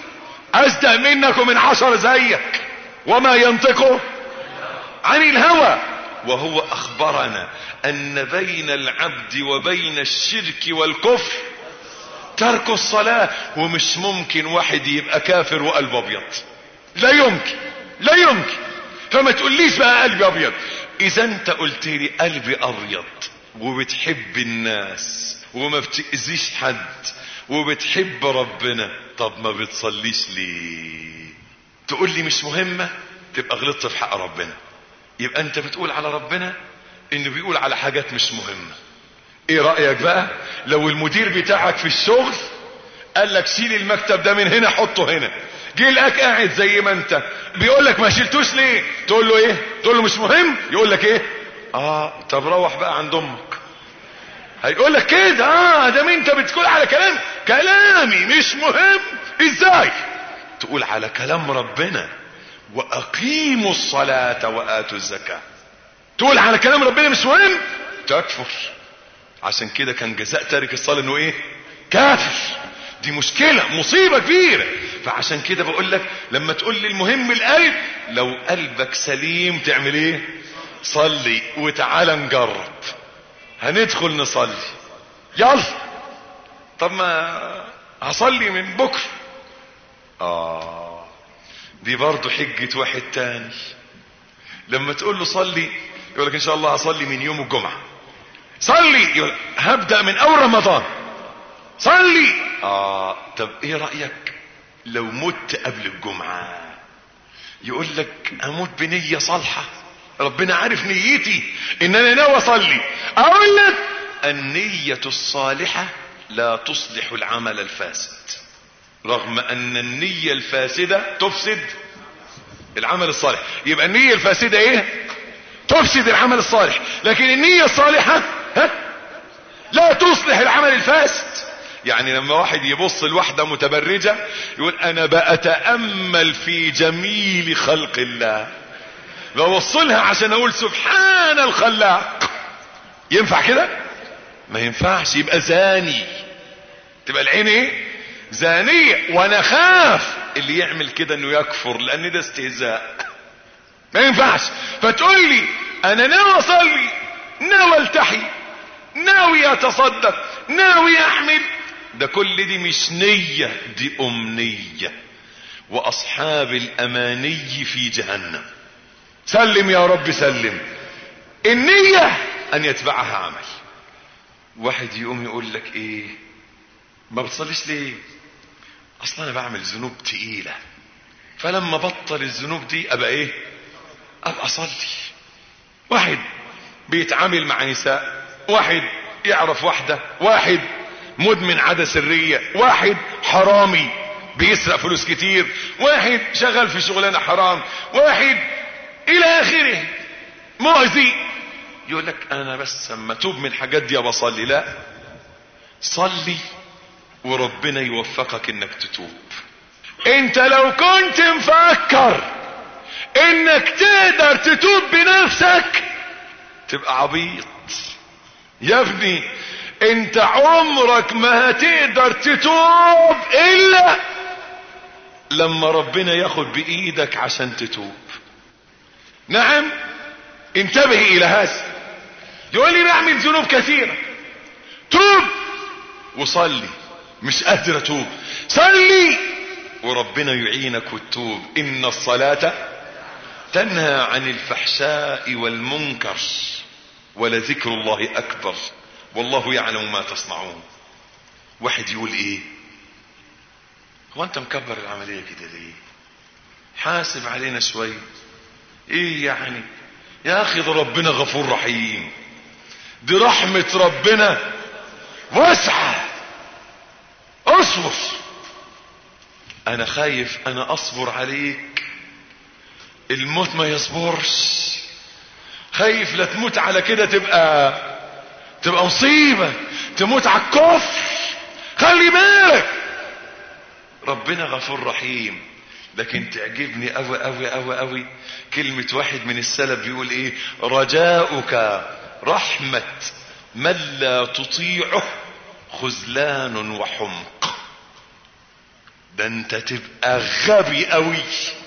اصدق منك ومن عشر زيك، وما ينطقه عن الهوى. وهو اخبرنا ان بين العبد وبين الشرك والكفر ترك الصلاة. ومش ممكن واحد يبقى كافر وقلبه ابيض، لا يمكن لا يمكن. فما تقوليش بقى قلبي ابيض. اذا انت قلت لي قلبي ابيض وبتحب الناس وما بتأذيش حد وبتحب ربنا، طب ما بتصليش ليه؟ تقول لي مش مهمة، تبقى غلطت في حق ربنا. يبقى انت بتقول على ربنا انه بيقول على حاجات مش مهمة. ايه رأيك بقى لو المدير بتاعك في الشغل قال لك شيل المكتب ده من هنا حطه هنا، جه لك قاعد زي ما انت بيقول لك ما شلتوش ليه؟ تقول له ايه؟ تقول له مش مهم. يقول لك ايه؟ اه طب روح بقى عند امك. هيقول لك كده اه ده انت بتقول على كلام كلامي مش مهم. ازاي تقول على كلام ربنا واقيموا الصلاة واتوا الزكاة تقول على كلام ربنا مش مهم؟ تكفر. عشان كده كان جزاء تارك الصلاة انه ايه؟ كافر. دي مشكلة مصيبة كبيرة. فعشان كده بقول لك لما تقول لي المهم القلب، لو قلبك سليم تعمل ايه؟ صلي. وتعالى نجرب، هندخل نصلي يلا. طب ما هصلي من بكره. اه دي برضو حجة واحد تاني. لما تقول له صلي يقول لك ان شاء الله هصلي من يوم الجمعة. صلي يقول هبدأ من اول رمضان. صلي. اه طب ايه رأيك لو مت قبل الجمعة؟ يقول لك اموت بنية صالحة، ربنا عارف نيتي ان انا ناوي اصلي. اقول لك النية الصالحة لا تصلح العمل الفاسد، رغم ان النية الفاسدة تفسد العمل الصالح. يبقى النية الفاسدة ايه؟ تفسد العمل الصالح. لكن النية الصالحة ها لا تصلح العمل الفاسد. يعني لما واحد يبص لواحدة متبرجة يقول انا بأتأمل في جميل خلق الله، بوصلها عشان اقول سبحان الخلاق. ينفع كده؟ ما ينفعش. يبقى زاني، تبقى العين ايه؟ زانية. وانا خاف اللي يعمل كده انه يكفر، لان ده استهزاء. ما ينفعش. فتقول لي انا ناوي اصلي، ناوي التحي، ناوي اتصدق، ناوي احمل، ده كل دي مش نية، دي امنية. واصحاب الاماني في جهنم. سلم يا رب سلم. النية ان يتبعها عمل. واحد يقوم يقول لك ايه، ما بتصليش ليه؟ اصلا انا بعمل ذنوب تقيلة، فلما بطل الذنوب دي ابقى ايه؟ ابقى اصلي. واحد بيتعامل مع نساء، واحد يعرف واحدة، واحد مدمن عادة سرية، واحد حرامي بيسرق فلوس كتير، واحد شغال في شغلانة حرام، واحد الى اخره مؤذي. يقول لك انا بس اما توب من الحاجات دي بصلي. لا، صلي وربنا يوفقك انك تتوب. انت لو كنت مفكر انك تقدر تتوب بنفسك تبقى عبيط يا ابني. انت عمرك ما هتقدر تتوب الا لما ربنا ياخد بايدك عشان تتوب. نعم، انتبه الى هذا. يقول لي بعمل ذنوب كثيرة، توب وصلي. مش قادر اتوب، صلي وربنا يعينك وتتوب. ان الصلاة تنهى عن الفحشاء والمنكر ولذكر الله اكبر والله يعلم ما تصنعون. واحد يقول ايه، هو انت مكبر العملية كده ليه؟ حاسب علينا شوي. ايه يعني يا اخي، ده ربنا غفور رحيم، دي رحمة ربنا واسعة، اصبر. انا خايف انا اصبر عليك الموت ما يصبرش. خايف لا تموت على كده تبقى تبقى مصيبة، تموت على الكفر. خلي بالك، ربنا غفور رحيم. لكن تعجبني اوي اوي اوي اوي كلمة واحد من السلف بيقول ايه، رجاؤك رحمة من لا تطيعه خذلان وحمق. ده انت تبقى غبي قوي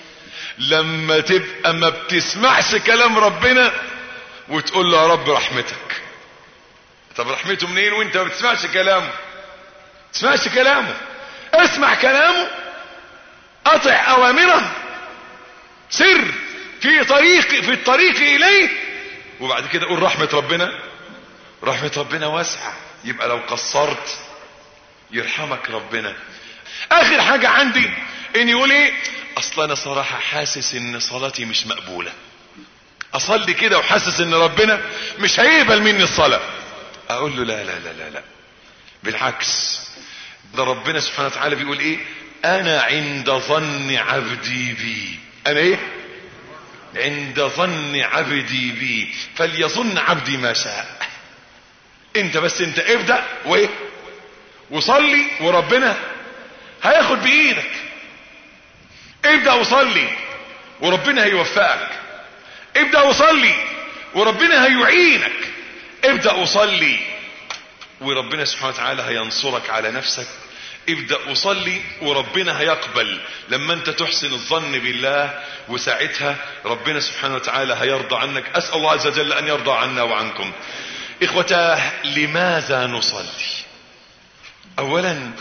لما تبقى ما بتسمعش كلام ربنا وتقول له يا رب رحمتك. طب رحمته منين وانت ما بتسمعش كلامه؟ تسمعش كلامه، اسمع كلامه، اطع اوامره، سر في طريق في الطريق اليه، وبعد كده قول رحمة ربنا. رحمة ربنا واسعة، يبقى لو قصرت يرحمك ربنا. اخر حاجة عندي ان يقول ايه، اصلا انا صراحة حاسس ان صلاتي مش مقبولة. اصلي كده وحاسس ان ربنا مش هيقبل مني الصلاة. اقول له لا لا لا لا لا، بالعكس، ده ربنا سبحانه وتعالى بيقول ايه، انا عند ظن عبدي بي. انا ايه؟ عند ظن عبدي بي فليظن عبدي ما شاء. انت بس انت ابدأ وايه وصلي وربنا هياخد بايدك. ابدأ وصلي وربنا هيوفقك. ابدأ وصلي وربنا هيعينك. ابدأ وصلي وربنا سبحانه وتعالى هينصرك على نفسك. ابدأ وصلي وربنا هيقبل لما انت تحسن الظن بالله، وساعتها ربنا سبحانه وتعالى هيرضى عنك. اسأل الله عز وجل ان يرضى عنا وعنكم. اخوتاه، لماذا نصلي؟ اولا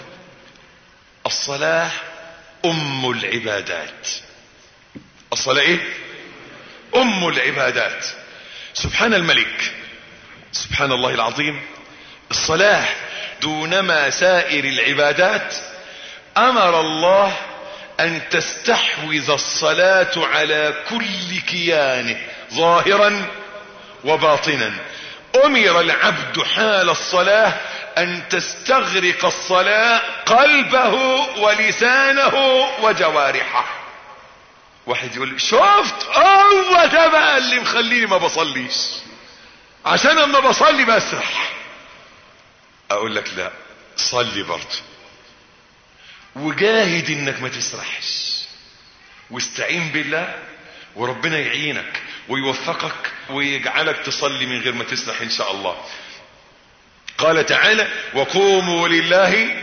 الصلاة ام العبادات. الصلاة ايه؟ ام العبادات. سبحان الملك، سبحان الله العظيم. الصلاة دونما سائر العبادات امر الله ان تستحوذ الصلاة على كل كيانه ظاهرا وباطنا. امر العبد حال الصلاة ان تستغرق الصلاة قلبه ولسانه وجوارحه. واحد يقول شفت هو ده بقى اللي مخليني ما بصليش، عشان اما بصلي بسرح. اقول لك لا، صلي برضه وجاهد انك ما تسرحش، واستعين بالله وربنا يعينك ويوفقك ويجعلك تصلي من غير ما تسرح ان شاء الله. قال تعالى وقوموا لله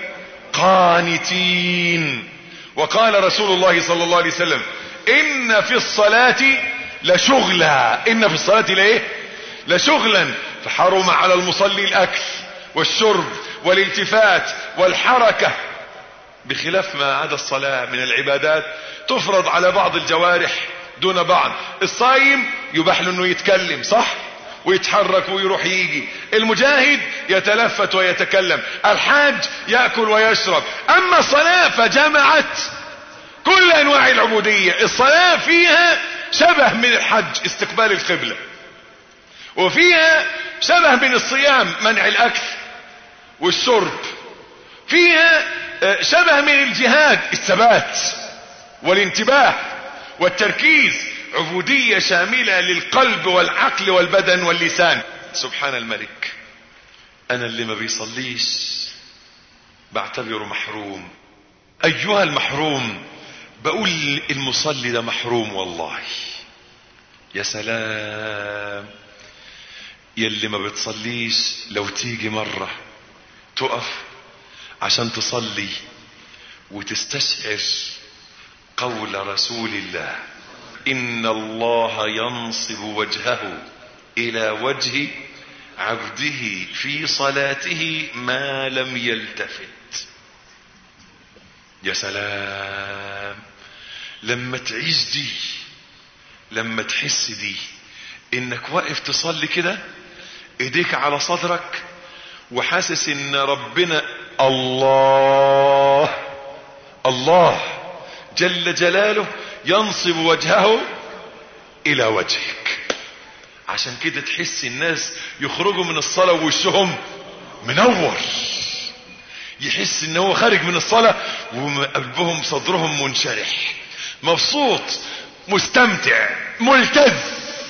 قانتين. وقال رسول الله صلى الله عليه وسلم ان في الصلاة لشغلا، ان في الصلاة لايه؟ لشغلا. فحرم على المصلي الاكل والشرب والالتفات والحركة، بخلاف ما عدا الصلاة من العبادات تفرض على بعض الجوارح دون بعض. الصايم يباح له انه يتكلم صح ويتحرك ويروح يجي، المجاهد يتلفت ويتكلم، الحاج يأكل ويشرب. اما الصلاة فجمعت كل انواع العبودية. الصلاة فيها شبه من الحج استقبال القبلة، وفيها شبه من الصيام منع الاكل والشرب، فيها شبه من الجهاد الثبات والانتباه والتركيز. عبودية شاملة للقلب والعقل والبدن واللسان. سبحان الملك، انا اللي ما بيصليش بعتبره محروم. ايها المحروم، بقول المصلي ده محروم والله. يا سلام، يلي ما بتصليش لو تيجي مرة تقف عشان تصلي وتستشعر قول رسول الله: ان الله ينصب وجهه الى وجه عبده في صلاته ما لم يلتفت. يا سلام لما تعيش دي، لما تحس دي، انك واقف تصلي كده ايديك على صدرك وحاسس ان ربنا الله الله جل جلاله ينصب وجهه الى وجهك. عشان كده تحس الناس يخرجوا من الصلاة ووشهم منور، يحس ان هو خارج من الصلاة وقلبهم صدرهم منشرح مبسوط مستمتع ملتذ.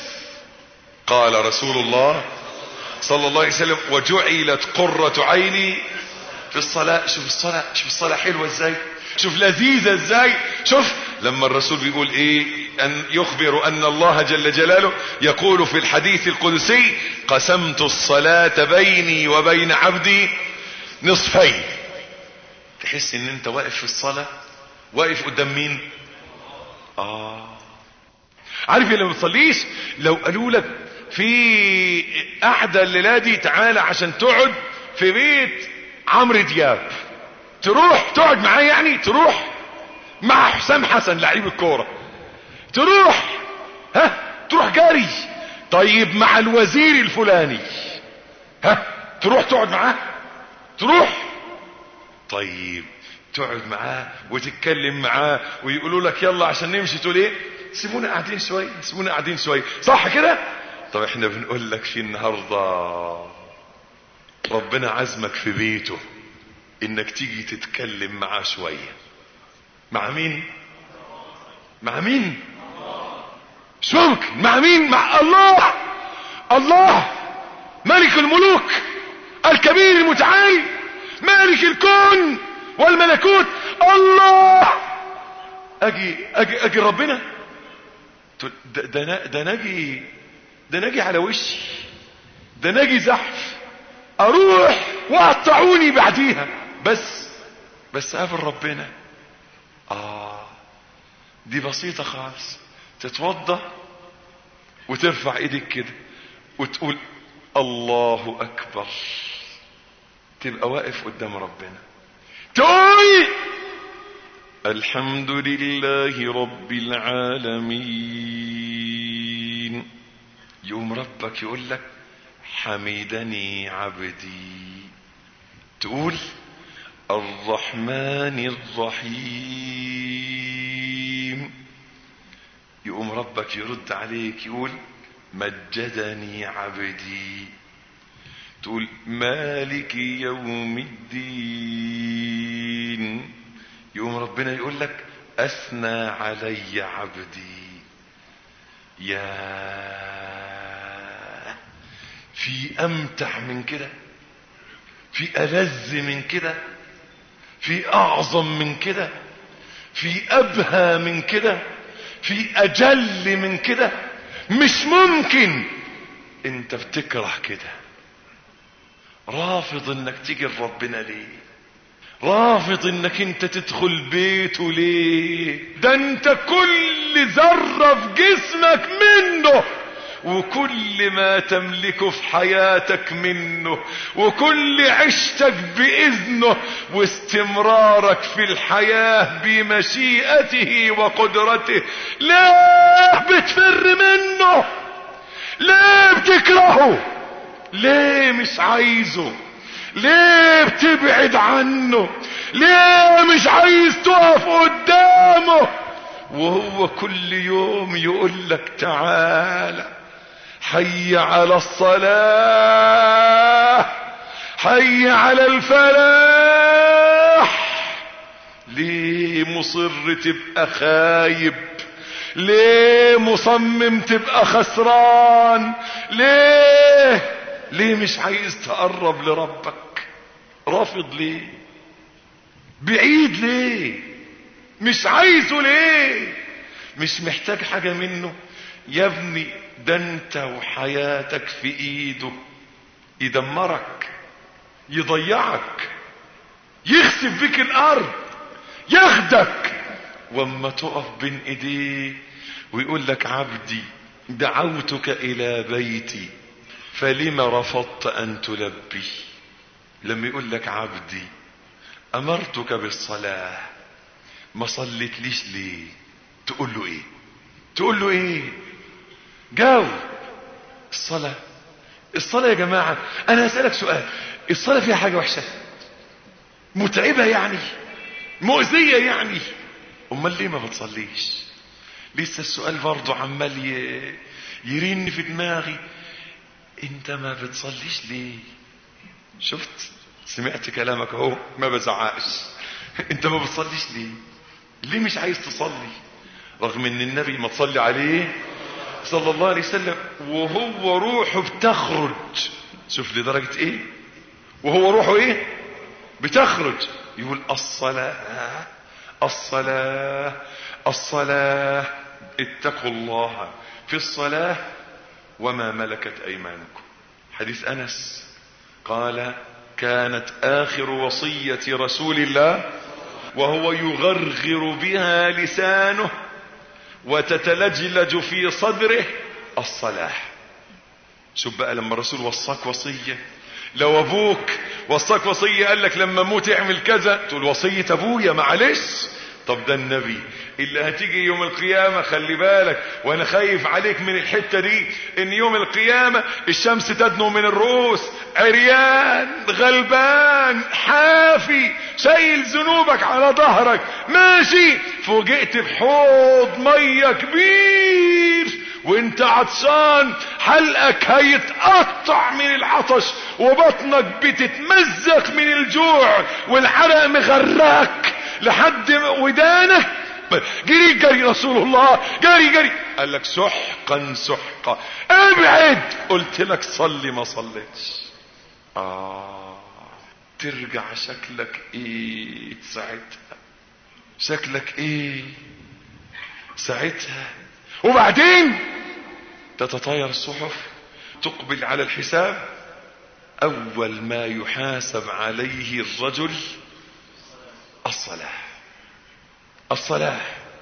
قال رسول الله صلى الله عليه وسلم: وجعلت قرة عيني في الصلاة. شوف الصلاة، شوف الصلاة حلوة ازاي، شوف لذيذة ازاي. شوف لما الرسول بيقول ايه، ان يخبر ان الله جل جلاله يقول في الحديث القدسي: قسمت الصلاة بيني وبين عبدي نصفين. تحس ان انت واقف في الصلاة، واقف قدام مين؟ اه عارف اللي ما بتصليش لو قالوا لك في قعدة الليلة دي تعالى عشان تقعد في بيت عمرو دياب، تروح تقعد معاه؟ يعني تروح مع حسام حسن لعيب الكورة، تروح ها تروح جاري. طيب مع الوزير الفلاني ها تروح تقعد معاه؟ تروح طيب تقعد معاه وتتكلم معاه ويقولوا لك يلا عشان نمشي، تقول ايه؟ سيبونا قاعدين شوية، سيبونا قاعدين شوية، صح كده؟ طب احنا بنقول لك في النهاردة ربنا عزمك في بيته انك تيجي تتكلم معاه شوية. مع مين؟ مع مين؟ مش ممكن. مع مين؟ مع الله. الله ملك الملوك الكبير المتعال مالك الكون والملكوت. الله اجي اجي اجي ربنا ده ده ده ناجي ده ناجي على وشي، ده ناجي زحف، اروح وقطعوني بعديها، بس بس قابل ربنا. اه دي بسيطة خالص. تتوضى وترفع ايدك كده وتقول الله اكبر، تبقى واقف قدام ربنا، تقول الحمد لله رب العالمين. يقوم ربك يقول لك حمدني عبدي. تقول الرحمن الرحيم. يقوم ربك يرد عليك يقول مجدني عبدي. تقول مالك يوم الدين. يقوم ربنا يقول لك اثنى علي عبدي. يا في امتع من كده، في ألذ من كده، في اعظم من كده، في ابهى من كده، في اجل من كده؟ مش ممكن. انت بتكره كده، رافض انك تيجي لربنا ليه؟ رافض انك انت تدخل بيته ليه؟ ده انت كل ذرة في جسمك منه، وكل ما تملكه في حياتك منه، وكل عشتك بإذنه، واستمرارك في الحياة بمشيئته وقدرته. لا بتفر منه، لا بتكرهه، ليه مش عايزه، ليه بتبعد عنه، ليه مش عايز تقف قدامه، وهو كل يوم يقول لك تعالى حي على الصلاة، حي على الفلاح. ليه مصر تبقى خايب؟ ليه مصمم تبقى خسران؟ ليه ليه مش عايز تقرب لربك؟ رافض ليه؟ بعيد ليه؟ مش عايزه ليه؟ مش محتاج حاجة منه؟ يا ابني ده انت وحياتك في ايده، يدمرك، يضيعك، يخسف بك الارض، ياخدك، واما تقف بين ايديه ويقول لك عبدي دعوتك الى بيتي فلما رفضت ان تلبي. لما يقول لك عبدي امرتك بالصلاة ما صليت ليش ليه؟ تقول له ايه؟ تقول له ايه؟ جاوب. الصلاة الصلاة يا جماعة انا هسألك سؤال، الصلاة فيها حاجة وحشة؟ متعبة يعني؟ مؤذية يعني؟ امال ليه ما بتصليش؟ لسه السؤال برضو عمال يرن في دماغي، انت ما بتصليش ليه؟ شفت؟ سمعت كلامك اهو، ما بزعقش. انت ما بتصليش ليه؟ ليه مش عايز تصلي؟ رغم ان النبي ما تصلي عليه صلى الله عليه وسلم وهو روحه بتخرج، شوف لدرجة ايه؟ وهو روحه ايه؟ بتخرج، يقول الصلاة الصلاة الصلاة، اتقوا الله في الصلاة وما ملكت ايمانكم. حديث انس قال كانت اخر وصية رسول الله وهو يغرغر بها لسانه وتتلجلج في صدره الصلاة. شوف بقى لما الرسول وصاك وصية، لو ابوك وصاك وصية قال لك لما موت اعمل كذا، تقول وصية ابويا معلش. طب ده النبي اللي هتيجي يوم القيامة، خلي بالك وانا خايف عليك من الحتة دي، ان يوم القيامة الشمس تدنو من الرؤوس، عريان غلبان حافي شايل ذنوبك على ظهرك ماشي، فوجئت بحوض مية كبير وانت عطشان، حلقك هيتقطع من العطش وبطنك بتتمزق من الجوع والعرق مغرقك لحد ودانك. جري جري رسول الله، جري جري، قال لك سحقا سحقا، ابعد. قلت لك صلي ما صليتش. آه ترجع شكلك ايه ساعتها؟ شكلك ايه ساعتها؟ وبعدين تتطاير الصحف، تقبل على الحساب. اول ما يحاسب عليه الرجل الصلاة. الصلاة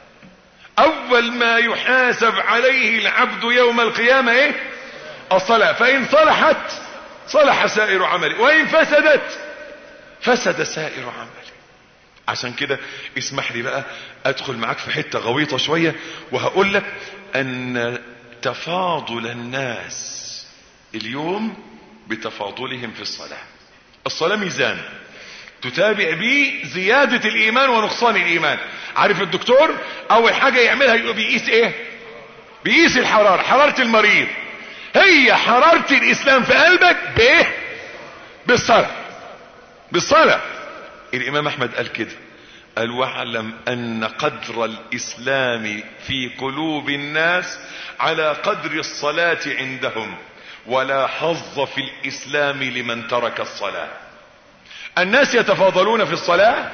اول ما يحاسب عليه العبد يوم القيامة ايه؟ الصلاة. فان صلحت صلح سائر عمله، وان فسدت فسد سائر عمله. عشان كده اسمح لي بقى ادخل معاك في حتة غويطة شوية، وهقول لك ان تفاضل الناس اليوم بتفاضلهم في الصلاة. الصلاة ميزان تتابع به زيادة الايمان ونقصان الايمان. عارف الدكتور اول حاجة يعملها يبقى بيقيس ايه؟ بيقيس الحرارة، حرارة المريض. هي حرارة الاسلام في قلبك بايه؟ بالصلاة. بالصلاة. الامام احمد قال كده، قال واعلم ان قدر الاسلام في قلوب الناس على قدر الصلاة عندهم، ولا حظ في الاسلام لمن ترك الصلاة. الناس يتفاضلون في الصلاة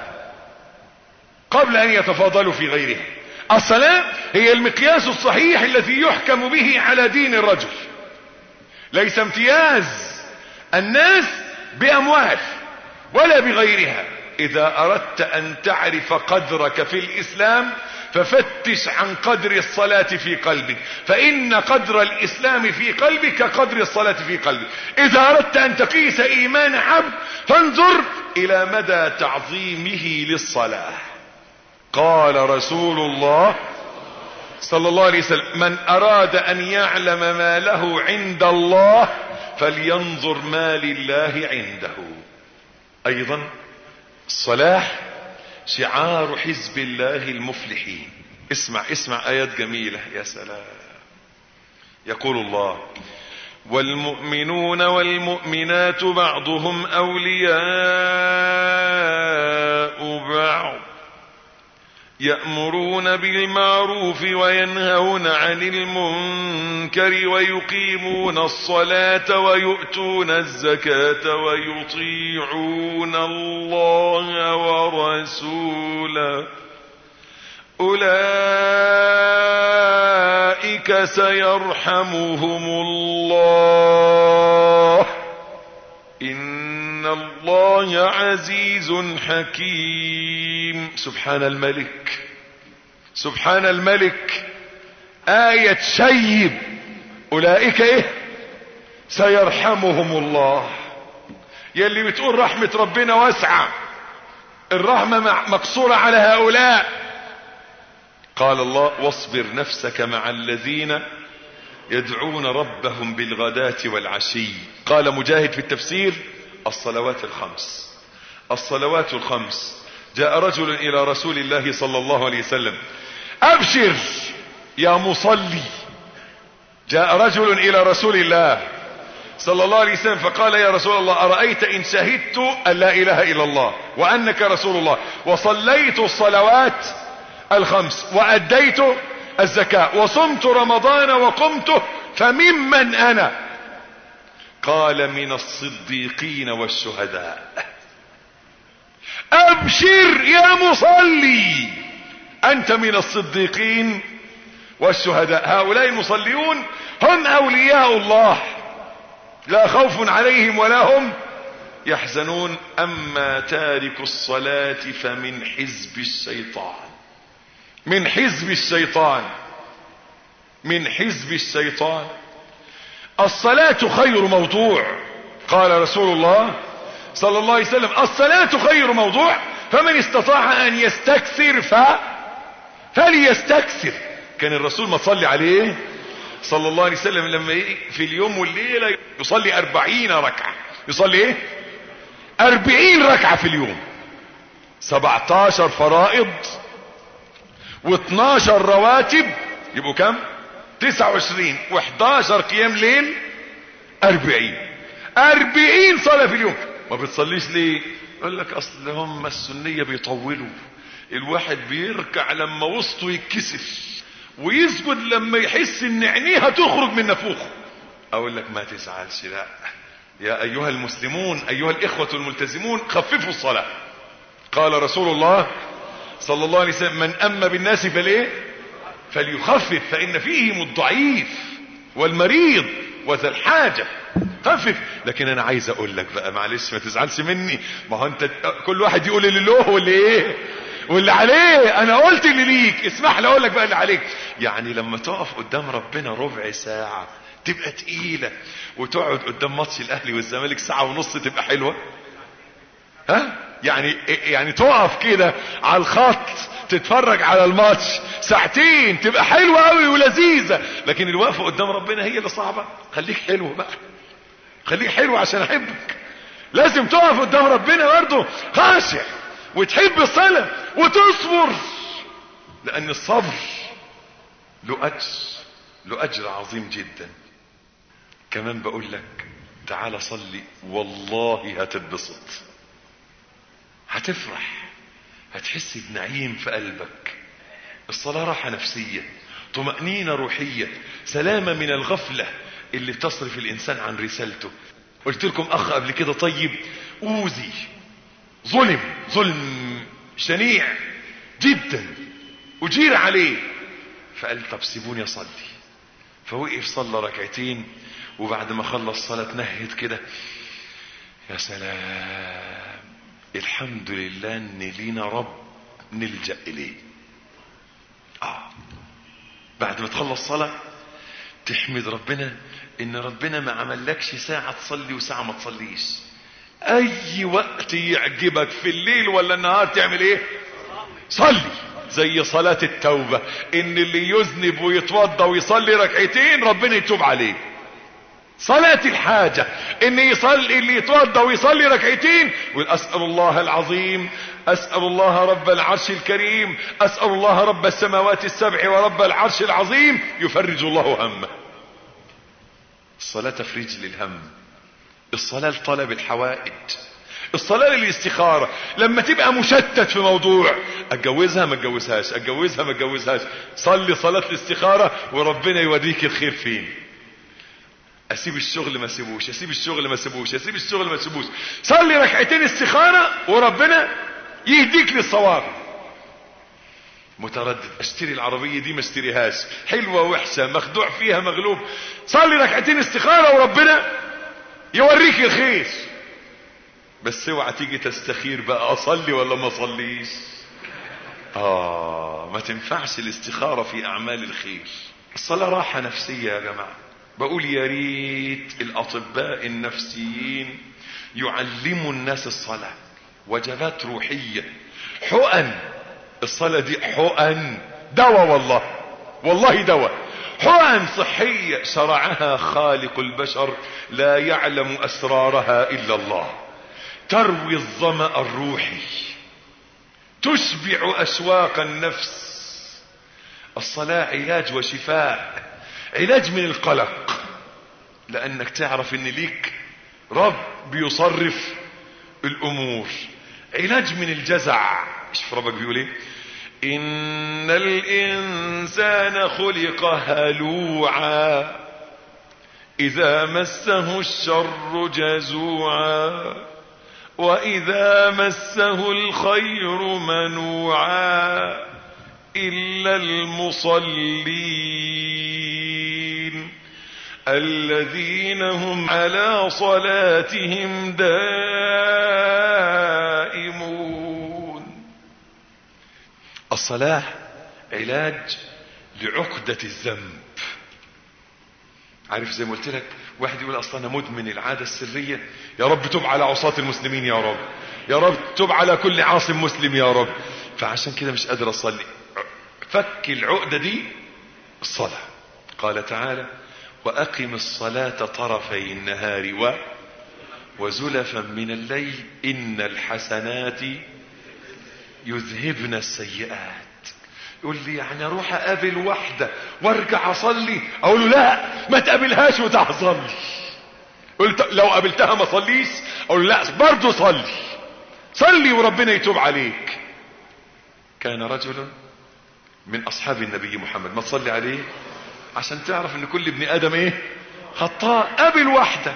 قبل ان يتفاضلوا في غيرها. الصلاة هي المقياس الصحيح الذي يحكم به على دين الرجل، ليس امتياز الناس باموال ولا بغيرها، اذا اردت ان تعرف قدرك في الاسلام ففتش عن قدر الصلاة في قلبك، فان قدر الاسلام في قلبك كقدر الصلاة في قلبك. اذا اردت ان تقيس ايمان عبد فانظر الى مدى تعظيمه للصلاة. قال رسول الله صلى الله عليه وسلم: من اراد ان يعلم ما له عند الله فلينظر ما لله عنده. ايضا الصلاة شعار حزب الله المفلحين. اسمع اسمع ايات جميلة يا سلام. يقول الله: والمؤمنون والمؤمنات بعضهم اولياء بعض يأمرون بالمعروف وينهون عن المنكر ويقيمون الصلاة ويؤتون الزكاة ويطيعون الله ورسوله أولئك سيرحمهم الله إن الله عزيز حكيم. سبحان الملك سبحان الملك. آية شيب أولئك إيه؟ سيرحمهم الله. يلي بتقول رحمة ربنا واسعة، الرحمة مقصورة على هؤلاء. قال الله: واصبر نفسك مع الذين يدعون ربهم بالغداة والعشي. قال مجاهد في التفسير: الصلوات الخمس. الصلوات الخمس. جاء رجل الى رسول الله صلى الله عليه وسلم: ابشر يا مصلي. جاء رجل الى رسول الله صلى الله عليه وسلم فقال: يا رسول الله، أرأيت إن شهدت أن لا إله إلا الله وأنك رسول الله وصليت الصلوات الخمس وأديت الزكاة وصمت رمضان وقمته فممن أنا؟ قال: من الصديقين والشهداء. أبشر يا مصلي، أنت من الصديقين والشهداء. هؤلاء المصليون هم أولياء الله، لا خوف عليهم ولا هم يحزنون. أما تارك الصلاة فمن حزب الشيطان. من حزب الشيطان من حزب الشيطان. الصلاة خير موضوع. قال رسول الله صلى الله عليه وسلم: الصلاة خير موضوع، فمن استطاع أن يستكثر ف... فليستكثر. كان الرسول ما صلي عليه صلى الله عليه وسلم لما في اليوم والليلة يصلي أربعين ركعة. يصلي ايه؟ أربعين ركعة في اليوم. سبعتاشر فرائض واثناشر رواتب، يبقوا كم؟ تسعة وعشرين واحداشر قيام ليل. أربعين أربعين صلاة في اليوم. ما بتصليش ليه؟ يقول لك اصل هم السنية بيطولوا، الواحد بيركع لما وسطه يتكسف ويسجد لما يحس ان عينيها تخرج من نافوخه. اقول لك ما تزعلش، لا يا ايها المسلمون ايها الاخوة الملتزمون خففوا الصلاة. قال رسول الله صلى الله عليه وسلم: من أم بالناس فليه فليخفف فإن فيهم الضعيف والمريض وذا الحاجة. خفف. لكن انا عايز اقول لك بقى، معلش ما تزعلش مني، ما هو انت كل واحد يقول اللي له واللي ايه واللي عليه. انا قلت اللي ليك، اسمح لي اقول لك بقى اللي عليك. يعني لما تقف قدام ربنا ربع ساعة تبقى تقيلة، وتقعد قدام ماتش الاهلي والزمالك ساعة ونص تبقى حلوة. ها يعني يعني تقف كده على الخط تتفرج على الماتش ساعتين تبقى حلوة قوي ولذيذة. لكن الوقفة قدام ربنا هي اللي صعبة. خليك حلو بقى، خليك حلو عشان احبك. لازم تقف قدام ربنا برضه خاشع وتحب الصلاة وتصبر، لان الصبر له اجر له اجر عظيم جدا. كمان بقول لك تعال صلي، والله هتتبسط، هتفرح، هتحس بنعيم في قلبك. الصلاة راحة نفسية، طمأنينة روحية، سلامة من الغفلة اللي تصرف الانسان عن رسالته. قلت لكم اخ قبل كده طيب اوذي، ظلم ظلم شنيع جدا، اجير عليه، فقال طب سيبوني اصلي. فوقف صلى ركعتين، وبعد ما خلص صلاة نهد كده، يا سلام الحمد لله ان لينا رب نلجأ اليه. اه بعد ما تخلص صلاة تحمد ربنا ان ربنا ما عملكش ساعة تصلي وساعة ما تصليش. اي وقت يعجبك في الليل ولا النهار تعمل ايه؟ صلي. زي صلاة التوبة، ان اللي يذنب ويتوضى ويصلي ركعتين ربنا يتوب عليه. صلاة الحاجة، ان يصلي اللي يتوضى ويصلي ركعتين ويقول اسأل الله العظيم، اسأل الله رب العرش الكريم، اسأل الله رب السماوات السبع ورب العرش العظيم، يفرج الله همه. الصلاة تفريج للهم، الصلاة لطلب الحوائج، الصلاة للاستخارة. لما تبقى مشتت في موضوع، اتجوزها ما اتجوزهاش، اتجوزها ما اتجوزهاش، صلي صلاة الاستخارة وربنا يوريك الخير فين. اسيب الشغل ما اسيبوش، اسيب الشغل ما اسيبوش، اسيب الشغل ما اسيبوش، صلي ركعتين استخارة وربنا يهديك للصواب. متردد، اشتري العربية دي ما اشتريهاش، حلوة وحشة، مخدوع فيها مغلوب، صلي ركعتين استخارة وربنا يوريك الخير. بس اوعى تيجي تستخير بقى، اصلي ولا ما اصليش. اه ما تنفعش الاستخارة في اعمال الخير. الصلاة راحة نفسية يا جماعة. بقول يا ريت الاطباء النفسيين يعلموا الناس الصلاة، وجبات روحية، حقن. الصلاة دي حقن، دواء، والله والله دواء، حقن صحية شرعها خالق البشر لا يعلم اسرارها الا الله. تروي الظمأ الروحي، تشبع اشواق النفس. الصلاة علاج وشفاء، علاج من القلق، لانك تعرف ان ليك رب بيصرف الامور. علاج من الجزع، شوف ربك بيقول ايه؟ ان الانسان خلق هلوعا اذا مسه الشر جزوعا واذا مسه الخير منوعا الا المصلين الذين هم على صلاتهم دائمون. الصلاة علاج لعقدة الذنب. عارف زي ما قلت لك، واحد يقول اصلا انا مدمن العادة السرية، يا رب تب على عصاة المسلمين، يا رب يا رب تب على كل عاصم مسلم يا رب، فعشان كده مش قادر اصلي. فك العقدة دي الصلاة. قال تعالى واقم الصلاة طرفي النهار و وزلفا من الليل ان الحسنات يذهبن السيئات. يقول لي يعني اروح اقابل واحدة وارجع اصلي؟ اقول له لا، ما تقابلهاش وتعال صلي. قلت لو قابلتها ما صليش؟ اقول له لا برضه صلي، صلي وربنا يتوب عليك. كان رجل من اصحاب النبي محمد، ما تصلي عليه عشان تعرف ان كل ابن ادم ايه؟ خطاء. قابل واحدة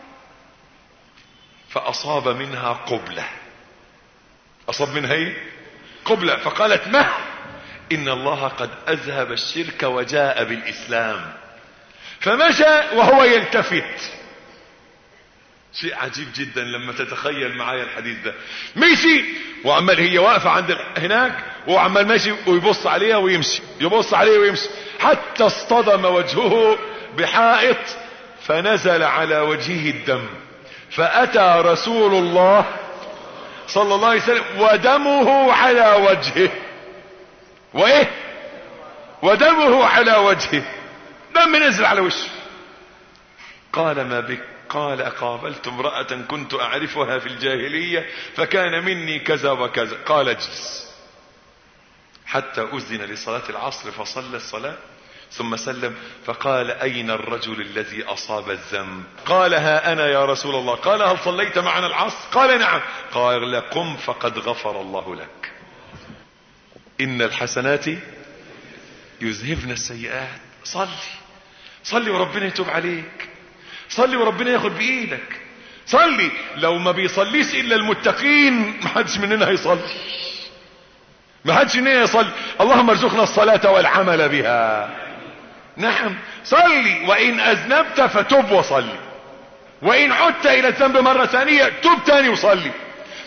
فاصاب منها قبلة، اصاب منها ايه؟ قبلة. فقالت ما ان الله قد اذهب الشرك وجاء بالاسلام. فمشى وهو يلتفت. شيء عجيب جدا لما تتخيل معايا الحديث ده. مشي وعمال هي واقفة عند هناك وعمال ماشي ويبص عليها ويمشي، يبص عليها ويمشي، حتى اصطدم وجهه بحائط فنزل على وجهه الدم. فاتى رسول الله صلى الله عليه وسلم ودمه على وجهه، وايه؟ ودمه على وجهه، دم نزل على وشه. قال ما بك؟ قال قابلت امرأة كنت اعرفها في الجاهلية فكان مني كذا وكذا. قال اجلس. حتى اذن لصلاة العصر فصلى الصلاة ثم سلم. فقال اين الرجل الذي اصاب الذنب؟ قال ها انا يا رسول الله. قال هل صليت معنا العصر؟ قال نعم. قال قم فقد غفر الله لك. ان الحسنات يذهبن السيئات. صلي صلي وربنا يتوب عليك، صلي وربنا ياخد بايدك، صلي. لو ما بيصليش الا المتقين ما حدش مننا هيصلي، ما حدش مننا يصلي. اللهم ارزقنا الصلاة والعمل بها. نعم صلي، وان اذنبت فتب وصلي، وان عدت الى الذنب مرة ثانية تب تاني وصلي.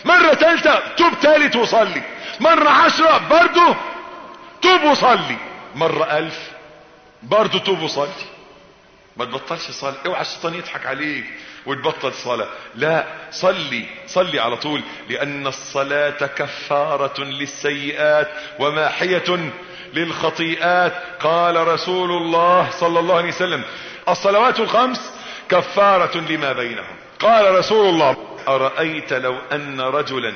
مرة تالتة توب تالت وصلي، مرة عشرة برضو توب وصلي، مرة الف برضو توب وصلي. ما تبطلش صلاة، اوعى الشيطان يضحك عليك وتبطل صلاة، لا، صلي صلي على طول، لان الصلاة كفارة للسيئات وماحية للخطيئات. قال رسول الله صلى الله عليه وسلم: الصلوات الخمس كفارة لما بينهم. قال رسول الله: أرأيت لو ان رجلا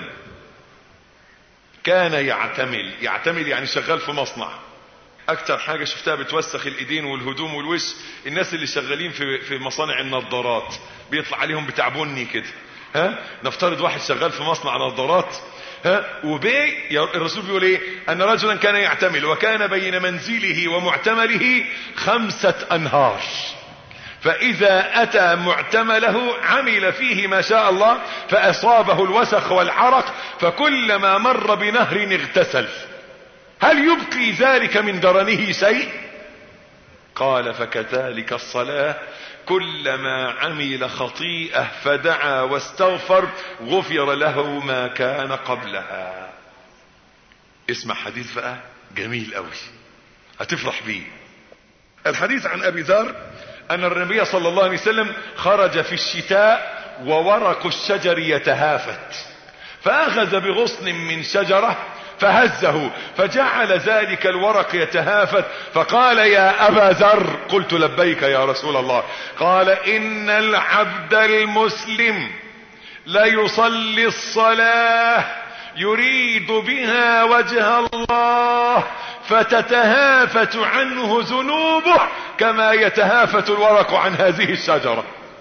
كان يعتمل، يعتمل يعني شغال في مصنع، اكتر حاجة شفتها بتوسخ الايدين والهدوم والوش الناس اللي شغالين في في مصانع النظارات، بيطلع عليهم بتاع بني كده. ها، نفترض واحد شغال في مصنع نظارات، ها، وبي الرسول بيقول ايه؟ ان رجلا كان يعتمل وكان بين منزله ومعتمله خمسة انهار، فاذا اتى معتمله عمل فيه ما شاء الله فاصابه الوسخ والعرق، فكلما مر بنهر اغتسل، هل يبقي ذلك من درنه شيء؟ قال: فكذلك الصلاة، كلما عمل خطيئة فدعا واستغفر غفر له ما كان قبلها. اسمع حديث بقى جميل قوي هتفرح بيه. الحديث عن ابي ذر ان النبي صلى الله عليه وسلم خرج في الشتاء وورق الشجر يتهافت، فاخذ بغصن من شجرة فهزه فجعل ذلك الورق يتهافت، فقال: يا ابا ذر. قلت: لبيك يا رسول الله. قال: ان العبد المسلم ليصلي الصلاة يريد بها وجه الله فتتهافت عنه ذنوبه كما يتهافت الورق عن هذه الشجرة.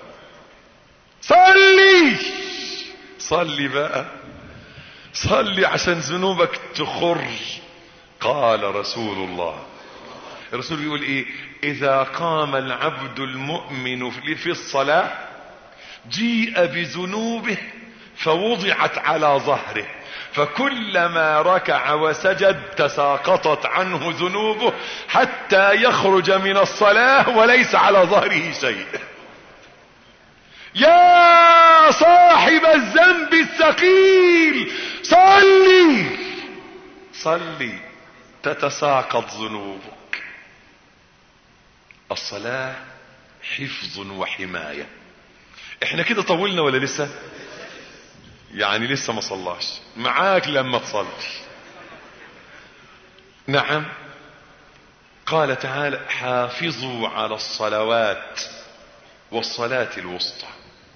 صلي صلي بقى، صلي عشان ذنوبك تخر. قال رسول الله، الرسول بيقول ايه؟ اذا قام العبد المؤمن في الصلاة جيء بذنوبه فوضعت على ظهره، فكلما ركع وسجد تساقطت عنه ذنوبه حتى يخرج من الصلاة وليس على ظهره شيء. يا صاحب الذنب الثقيل صلي صلي تتساقط ذنوبك. الصلاة حفظ وحماية. احنا كده طولنا ولا لسه؟ يعني لسه ما صلاش معاك لما تصلي. نعم، قال تعالى: حافظوا على الصلوات والصلاة الوسطى.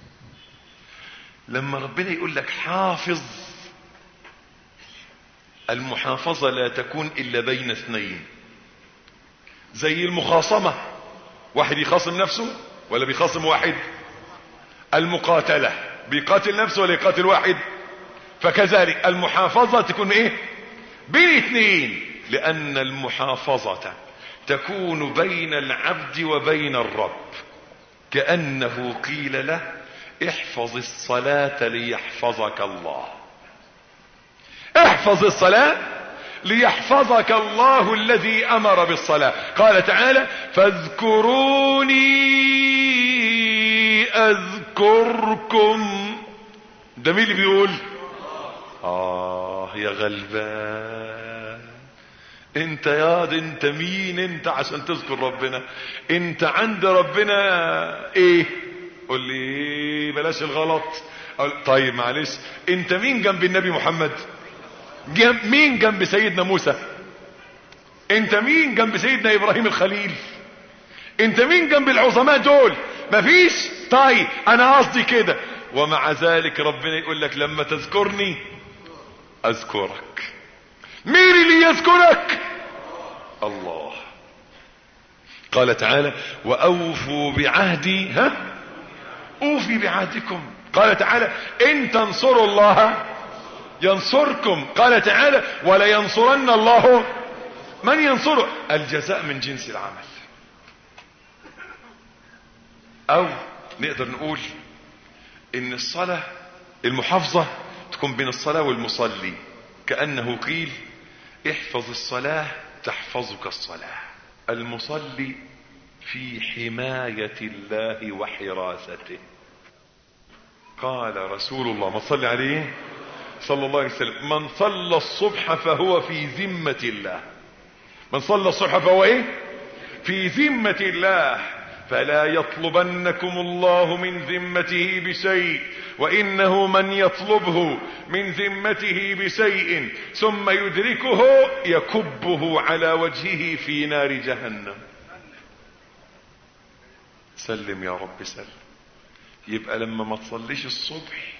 لما ربنا يقول لك حافظ، المحافظة لا تكون الا بين اثنين، زي المخاصمة، واحد يخاصم نفسه ولا بيخاصم واحد؟ المقاتلة بيقاتل نفسه ولا يقاتل واحد؟ فكذلك المحافظة تكون ايه؟ بين اثنين، لان المحافظة تكون بين العبد وبين الرب، كأنه قيل له: احفظ الصلاة ليحفظك الله. احفظ الصلاة ليحفظك الله الذي امر بالصلاة. قال تعالى: فاذكروني اذكركم. ده مين اللي بيقول؟ اه يا غلبان انت، يا دي انت مين انت عشان تذكر ربنا؟ انت عند ربنا ايه؟ قول لي بلاش الغلط. طيب معلش، انت مين جنب النبي محمد؟ جنب مين؟ جنب سيدنا موسى؟ انت مين جنب سيدنا ابراهيم الخليل؟ انت مين جنب العظماء دول؟ مفيش. طيب انا قصدي كده. ومع ذلك ربنا يقول لك: لما تذكرني اذكرك. مين اللي يذكرك؟ الله. قال تعالى: واوفوا بعهدي ها اوفي بعهدكم. قال تعالى: ان تنصروا الله ينصركم. قال تعالى: ولا ينصرن الله من ينصره. الجزاء من جنس العمل. او نقدر نقول ان الصلاة المحافظة تكون بين الصلاة والمصلي، كأنه قيل: احفظ الصلاة تحفظك الصلاة. المصلي في حماية الله وحراسته. قال رسول الله، ما تصلي عليه، صلى الله عليه وسلم: من صلى الصبح فهو في ذمة الله. من صلى الصبح فهو ايه؟ في ذمة الله. فلا يطلبنكم الله من ذمته بشيء، وإنه من يطلبه من ذمته بشيء ثم يدركه يكبه على وجهه في نار جهنم. سلم يا رب سلم. يبقى لما ما تصليش الصبح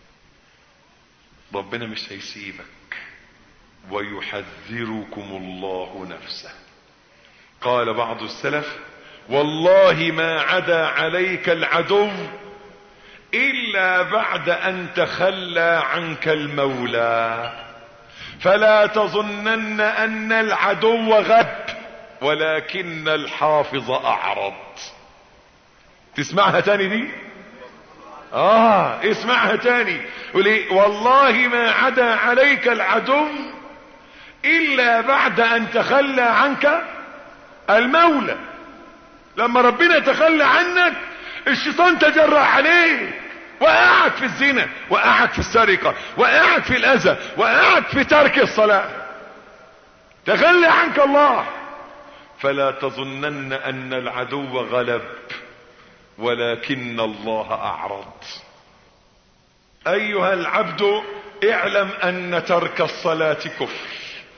ربنا مش هيسيبك، ويحذركم الله نفسه. قال بعض السلف: والله ما عدا عليك العدو إلا بعد أن تخلى عنك المولى، فلا تظنن أن العدو غب ولكن الحافظ أعرض. تسمعها تاني دي؟ آه اسمعها تاني. ولي والله ما عدا عليك العدو إلا بعد أن تخلى عنك المولى. لما ربنا تخلى عنك الشيطان تجرأ عليك، وقعك في الزنا، وقعك في السرقة، وقعك في الأذى، وقعك في ترك الصلاة. تخلى عنك الله. فلا تظنن أن العدو غلب ولكن الله أعرض. أيها العبد اعلم أن ترك الصلاة كفر.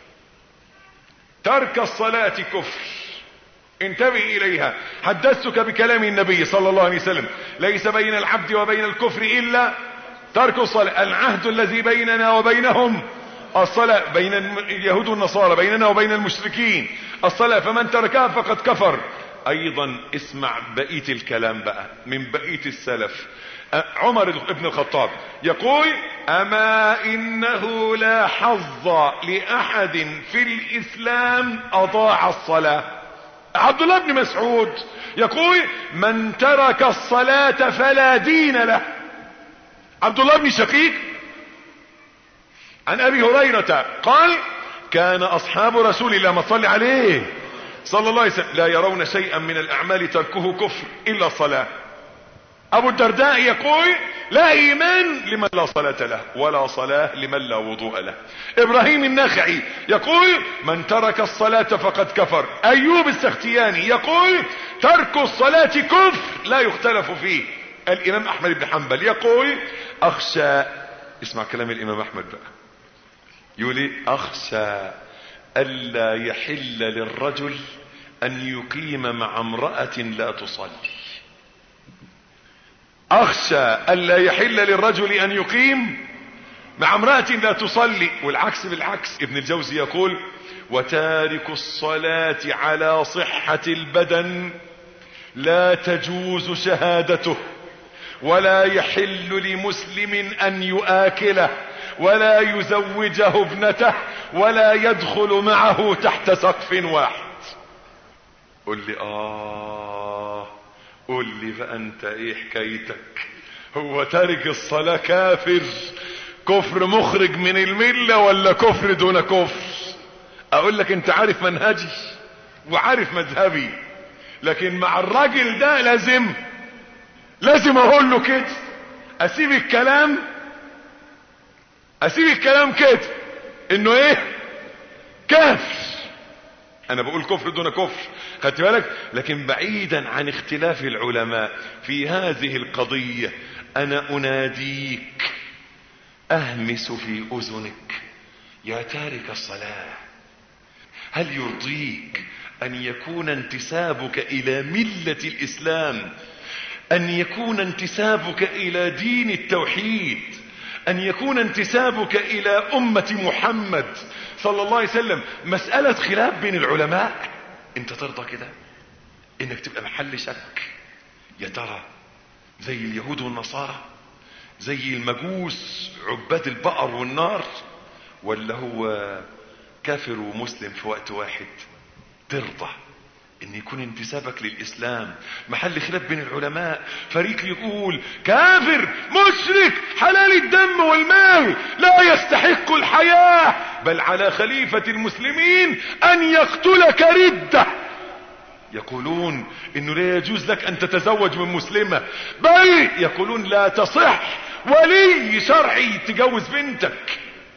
ترك الصلاة كفر، انتبه إليها. حدثتك بكلام النبي صلى الله عليه وسلم: ليس بين العبد وبين الكفر إلا ترك الصلاة. العهد الذي بيننا وبينهم الصلاة، بين اليهود والنصارى، بيننا وبين المشركين الصلاة، فمن تركها فقد كفر. ايضا اسمع بقية الكلام بقى من بقية السلف. عمر بن الخطاب يقول: اما انه لا حظ لاحد في الاسلام اضاع الصلاة. عبد الله بن مسعود يقول: من ترك الصلاة فلا دين له. عبد الله بن شقيق عن ابي هريرة قال: كان اصحاب رسول الله، ما صلي عليه صلى الله عليه وسلم، لا يرون شيئا من الاعمال تركه كفر الا الصلاة. ابو الدرداء يقول: لا ايمان لمن لا صلاة له، ولا صلاة لمن لا وضوء له. ابراهيم النخعي يقول: من ترك الصلاة فقد كفر. ايوب السختياني يقول: ترك الصلاة كفر لا يختلف فيه. الامام احمد بن حنبل يقول: اخشى، اسمع كلام الامام احمد بقى، يقول: اخشى الا يحل للرجل ان يقيم مع امرأة لا تصلي. اخشى الا يحل للرجل ان يقيم مع امرأة لا تصلي. والعكس بالعكس. ابن الجوزي يقول: وتارك الصلاة على صحة البدن لا تجوز شهادته، ولا يحل لمسلم ان يؤاكله، ولا يزوجه ابنته، ولا يدخل معه تحت سقف واحد. قل لي اه قل لي بقى انت ايه حكايتك؟ هو تارك الصلاة كافر، كفر مخرج من الملة ولا كفر دون كفر؟ اقول لك انت عارف منهجي وعارف مذهبي، لكن مع الراجل ده لازم لازم اقول له كده. اسيب الكلام اسيب الكلام كده انه ايه؟ كافر. انا بقول كفر دون كفر، خدت بالك؟ لكن بعيدا عن اختلاف العلماء في هذه القضية، انا اناديك، اهمس في اذنك: يا تارك الصلاة، هل يرضيك ان يكون انتسابك الى ملة الاسلام، ان يكون انتسابك الى دين التوحيد، ان يكون انتسابك الى امة محمد صلى الله عليه وسلم مسألة خلاف بين العلماء؟ انت ترضى كده انك تبقى محل شك؟ يا ترى زي اليهود والنصارى، زي المجوس عباد البقر والنار، ولا هو كافر ومسلم في وقت واحد؟ ترضى ان يكون انتسابك للاسلام محل خلاف بين العلماء، فريق يقول كافر مشرك حلال الدم والمال لا يستحق الحياة، بل على خليفة المسلمين ان يقتلك ردة. يقولون انه لا يجوز لك ان تتزوج من مسلمة، بل يقولون لا تصح ولي شرعي تجوز بنتك.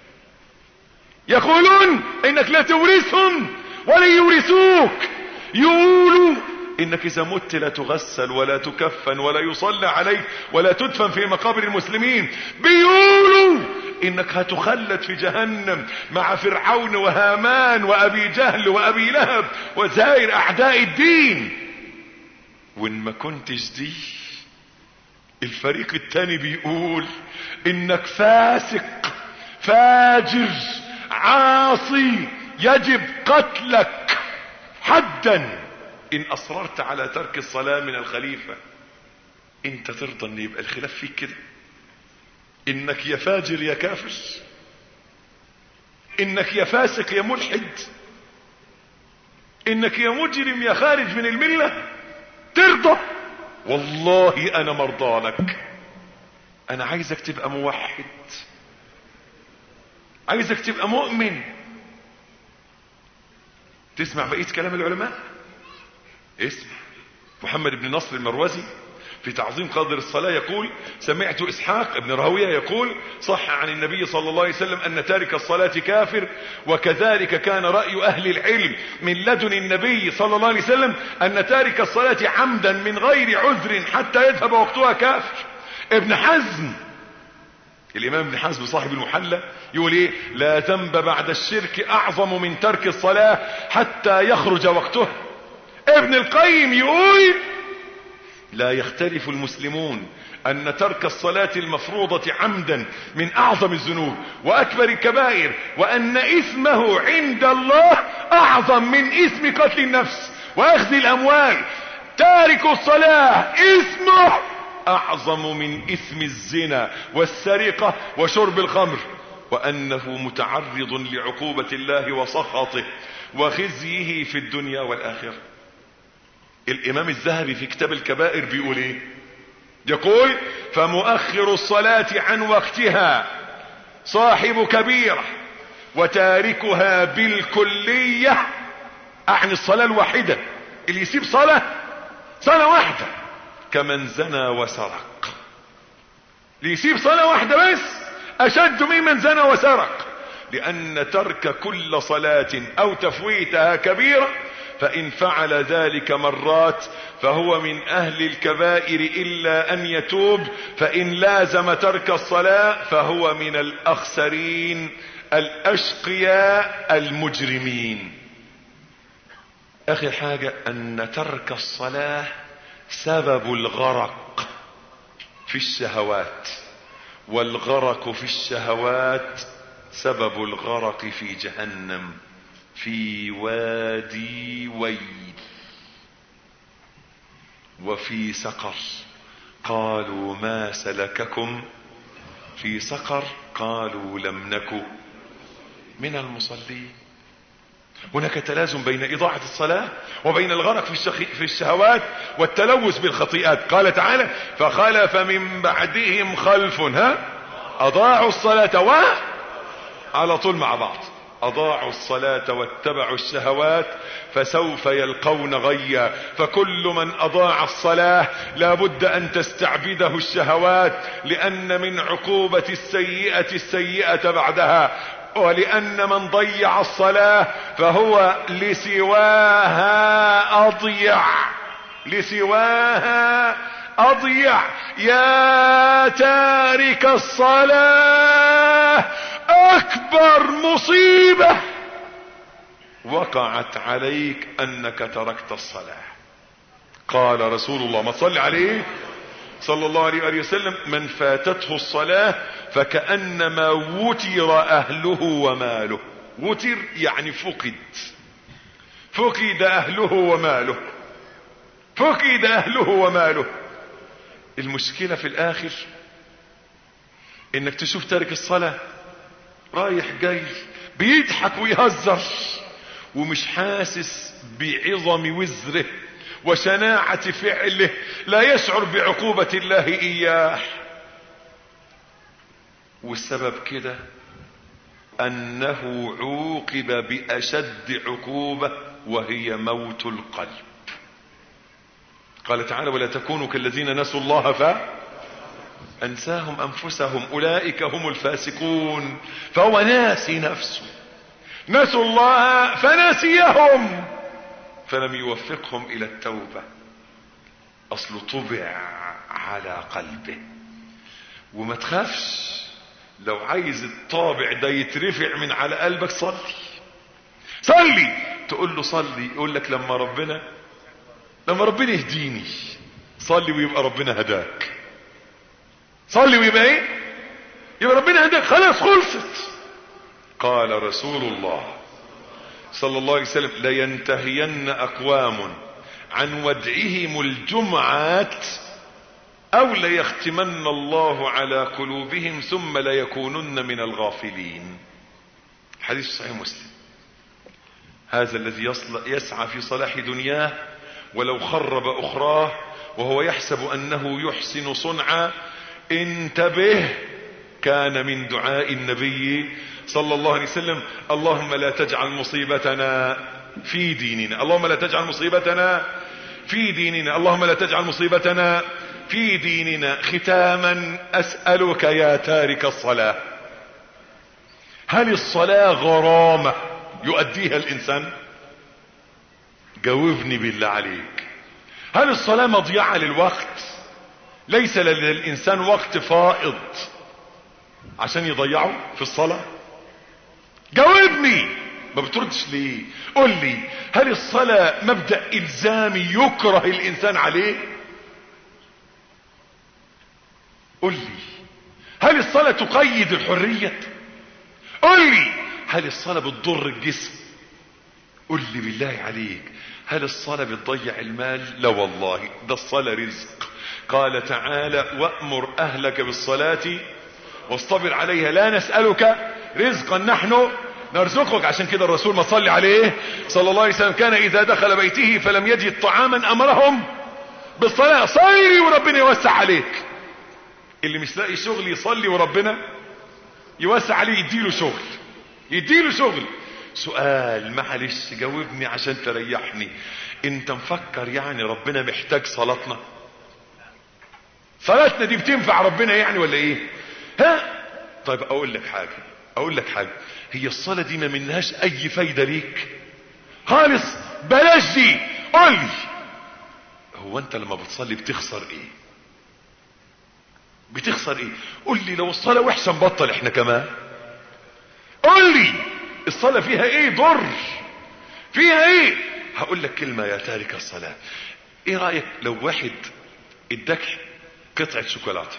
يقولون انك لا تورثهم ولا يورثوك. يقولوا انك اذا مت لا تغسل ولا تكفن ولا يصلى عليك ولا تدفن في مقابر المسلمين. بيقولوا انك هتخلد في جهنم مع فرعون وهامان وابي جهل وابي لهب وسائر اعداء الدين. وان ما كنتش دي، الفريق التاني بيقول انك فاسق فاجر عاصي يجب قتلك حدا ان اصررت على ترك الصلاة من الخليفة. انت ترضى ان يبقى الخلاف فيك كده؟ انك يا فاجر يا كافر، انك يا فاسق يا ملحد، انك يا مجرم يا خارج من الملة، ترضى؟ والله انا مرضى لك. انا عايزك تبقى موحد، عايزك تبقى مؤمن. تسمع بقية كلام العلماء؟ اسمع. محمد بن نصر المروزي في تعظيم قدر الصلاة يقول: سمعت اسحاق بن راهويه يقول: صح عن النبي صلى الله عليه وسلم ان تارك الصلاة كافر، وكذلك كان رأي اهل العلم من لدن النبي صلى الله عليه وسلم ان تارك الصلاة عمدا من غير عذر حتى يذهب وقتها كافر. ابن حزم، الامام ابن حزم صاحب المحلى، يقول ايه: لا ذنب بعد الشرك اعظم من ترك الصلاة حتى يخرج وقتها. ابن القيم يقول: لا يختلف المسلمون ان ترك الصلاة المفروضة عمدا من اعظم الذنوب واكبر الكبائر، وان اثمه عند الله اعظم من اثم قتل النفس واخذ الاموال. تارك الصلاة اثمه اعظم من اثم الزنا والسرقة وشرب الخمر، وانه متعرض لعقوبة الله وسخطه وخزيه في الدنيا والاخرة. الامام الذهبي في كتاب الكبائر بيقول ايه؟ يقول: فمؤخر الصلاة عن وقتها صاحب كبيرة، وتاركها بالكلية، اعني الصلاة الواحدة، اللي يسيب صلاة صلاة واحدة كمن زنى وسرق. اللي يسيب صلاة واحدة بس اشد ممن زنى وسرق، لان ترك كل صلاة او تفويتها كبيرة، فإن فعل ذلك مرات فهو من أهل الكبائر إلا أن يتوب، فإن لازم ترك الصلاة فهو من الأخسرين الأشقياء المجرمين. آخر حاجة أن ترك الصلاة سبب الغرق في الشهوات، والغرق في الشهوات سبب الغرق في جهنم في وادي ويل وفي سقر. قالوا: ما سلككم في سقر؟ قالوا: لم نك من المصلين. هناك تلازم بين إضاعة الصلاة وبين الغرق في, في الشهوات والتلوث بالخطيئات. قال تعالى: فخلف من بعدهم خلف ها أضاعوا الصلاة و على طول مع بعض أضاعوا الصلاة واتبعوا الشهوات فسوف يلقون غيا. فكل من أضاع الصلاة لابد أن تستعبده الشهوات، لأن من عقوبة السيئة السيئة بعدها، ولأن من ضيع الصلاة فهو لسواها أضيع، لسواها أضيع. يا تارك الصلاة، أكبر مصيبة وقعت عليك أنك تركت الصلاة. قال رسول الله، ما تصلي عليه صلى الله عليه وسلم: من فاتته الصلاة فكأنما وتر أهله وماله. وتر يعني فقد، فقد أهله وماله، فقد أهله وماله. المشكلة في الآخر انك تشوف تارك الصلاة رايح جاي بيضحك ويهزر ومش حاسس بعظم وزره وشناعة فعله، لا يشعر بعقوبة الله إياه. والسبب كده أنه عوقب بأشد عقوبة وهي موت القلب. قال تعالى: ولا تكونوا كالذين نسوا الله ف انساهم انفسهم اولئك هم الفاسقون. فهو ناسي نفسه، نسوا الله فنسيهم فلم يوفقهم الى التوبة. اصله طبع على قلبه. وما تخافش، لو عايز الطابع ده يترفع من على قلبك صلي صلي. تقول له صلي، يقول لك لما ربنا لما ربنا يهديني. صلي ويبقى ربنا هداك. صلي ويبقى ايه؟ يبقى ربنا هداك. خلاص خلصت. قال رسول الله صلى الله عليه وسلم: لينتهين اقوام عن ودعهم الجمعات او ليختمن الله على قلوبهم ثم ليكونن من الغافلين. حديث صحيح مسلم. هذا الذي يسعى في صلاح دنياه ولو خرب اخراه وهو يحسب انه يحسن صنعا، انتبه، كان من دعاء النبي صلى الله عليه وسلم: اللهم لا تجعل مصيبتنا في ديننا، اللهم لا تجعل مصيبتنا في ديننا، اللهم لا تجعل مصيبتنا في ديننا. ختاما اسألك يا تارك الصلاة، هل الصلاة غرامة يؤديها الانسان؟ جاوبني بالله عليك. هل الصلاة مضيعة للوقت؟ ليس للانسان وقت فائض عشان يضيعه في الصلاة؟ جاوبني. ما بتردش ليه؟ قل لي، هل الصلاة مبدأ الزامي يكره الانسان عليه؟ قل لي، هل الصلاة تقيد الحرية؟ قل لي، هل الصلاة بتضر الجسم؟ قل لي بالله عليك، هل الصلاة بتضيع المال؟ لا والله، ده الصلاة رزق. قال تعالى: وأمر أهلك بالصلاة واصطبر عليها لا نسألك رزقا نحن نرزقك. عشان كده الرسول ما صلي عليه صلى الله عليه وسلم كان إذا دخل بيته فلم يجد طعاما أمرهم بالصلاة. صلي وربنا يوسع عليك. اللي مش لاقي شغل يصلي وربنا يوسع عليه، يديله شغل يديله شغل. سؤال معلش جاوبني عشان تريحني، انت مفكر يعني ربنا محتاج صلاتنا؟ صلاتنا دي بتنفع ربنا يعني ولا ايه؟ ها؟ طيب اقول لك حاجة اقول لك حاجة هي الصلاة دي ما منهاش اي فايدة ليك خالص؟ بلاش دي. قول لي، هو انت لما بتصلي بتخسر ايه؟ بتخسر ايه؟ قول لي، لو الصلاة وحشة نبطل احنا كمان. قول لي الصلاة فيها ايه ضر؟ فيها ايه؟ هقول لك كلمة يا تارك الصلاة. ايه رأيك لو واحد اداك قطعة شوكولاتة،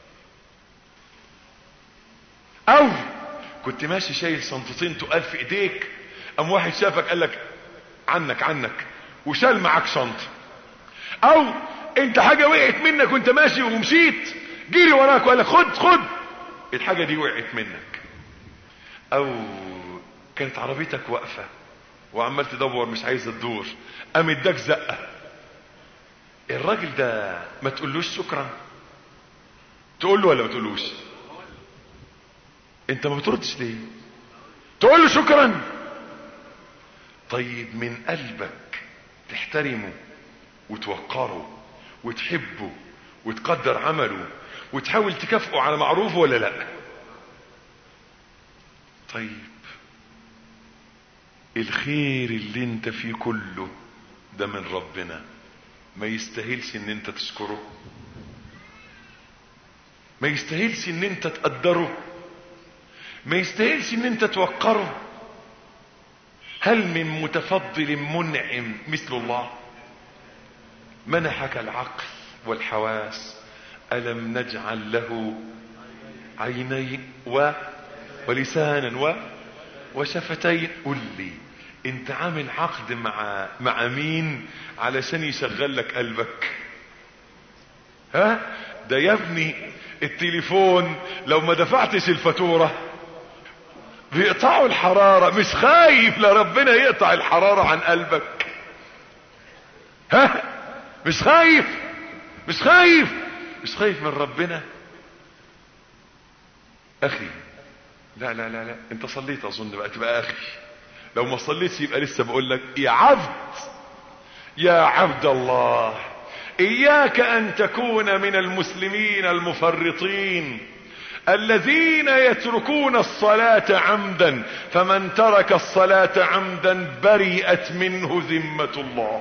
او كنت ماشي شايل شنطتين تقال في ايديك، ام واحد شافك قال لك عنك عنك وشال معاك شنطة، او انت حاجة وقعت منك وانت ماشي ومشيت جيري وراك وقال لك خد خد الحاجة دي وقعت منك، او كانت عربيتك واقفة وعمال تدور مش عايز تدور قام اداك زقة، الراجل ده ما تقولوش شكرا؟ تقول له ولا ما تقولوش؟ انت ما بتردش ليه؟ تقول له شكرا. طيب من قلبك تحترمه وتوقره وتحبه وتقدر عمله وتحاول تكافئه على معروفه ولا لا؟ طيب الخير اللي انت فيه كله ده من ربنا، ما يستاهلش ان انت تشكره؟ ما يستاهلش ان انت تقدره؟ ما يستاهلش ان انت توقره؟ هل من متفضل منعم مثل الله؟ منحك العقل والحواس، ألم نجعل له عينين و... ولسانا و... وشفتين؟ قل لي انت عامل عقد مع مع مين علشان يشغل لك قلبك؟ ها؟ ده يا ابني التليفون لو ما دفعتش الفاتورة بيقطعوا الحرارة، مش خايف لربنا يقطع الحرارة عن قلبك؟ ها؟ مش خايف مش خايف مش خايف من ربنا؟ اخي لا لا لا لا انت صليت اظن بقى تبقى اخي، لو ما صليتش يبقى لسه بقول لك يا عبد يا عبد الله اياك ان تكون من المسلمين المفرطين الذين يتركون الصلاة عمدا، فمن ترك الصلاة عمدا برئت منه ذمة الله.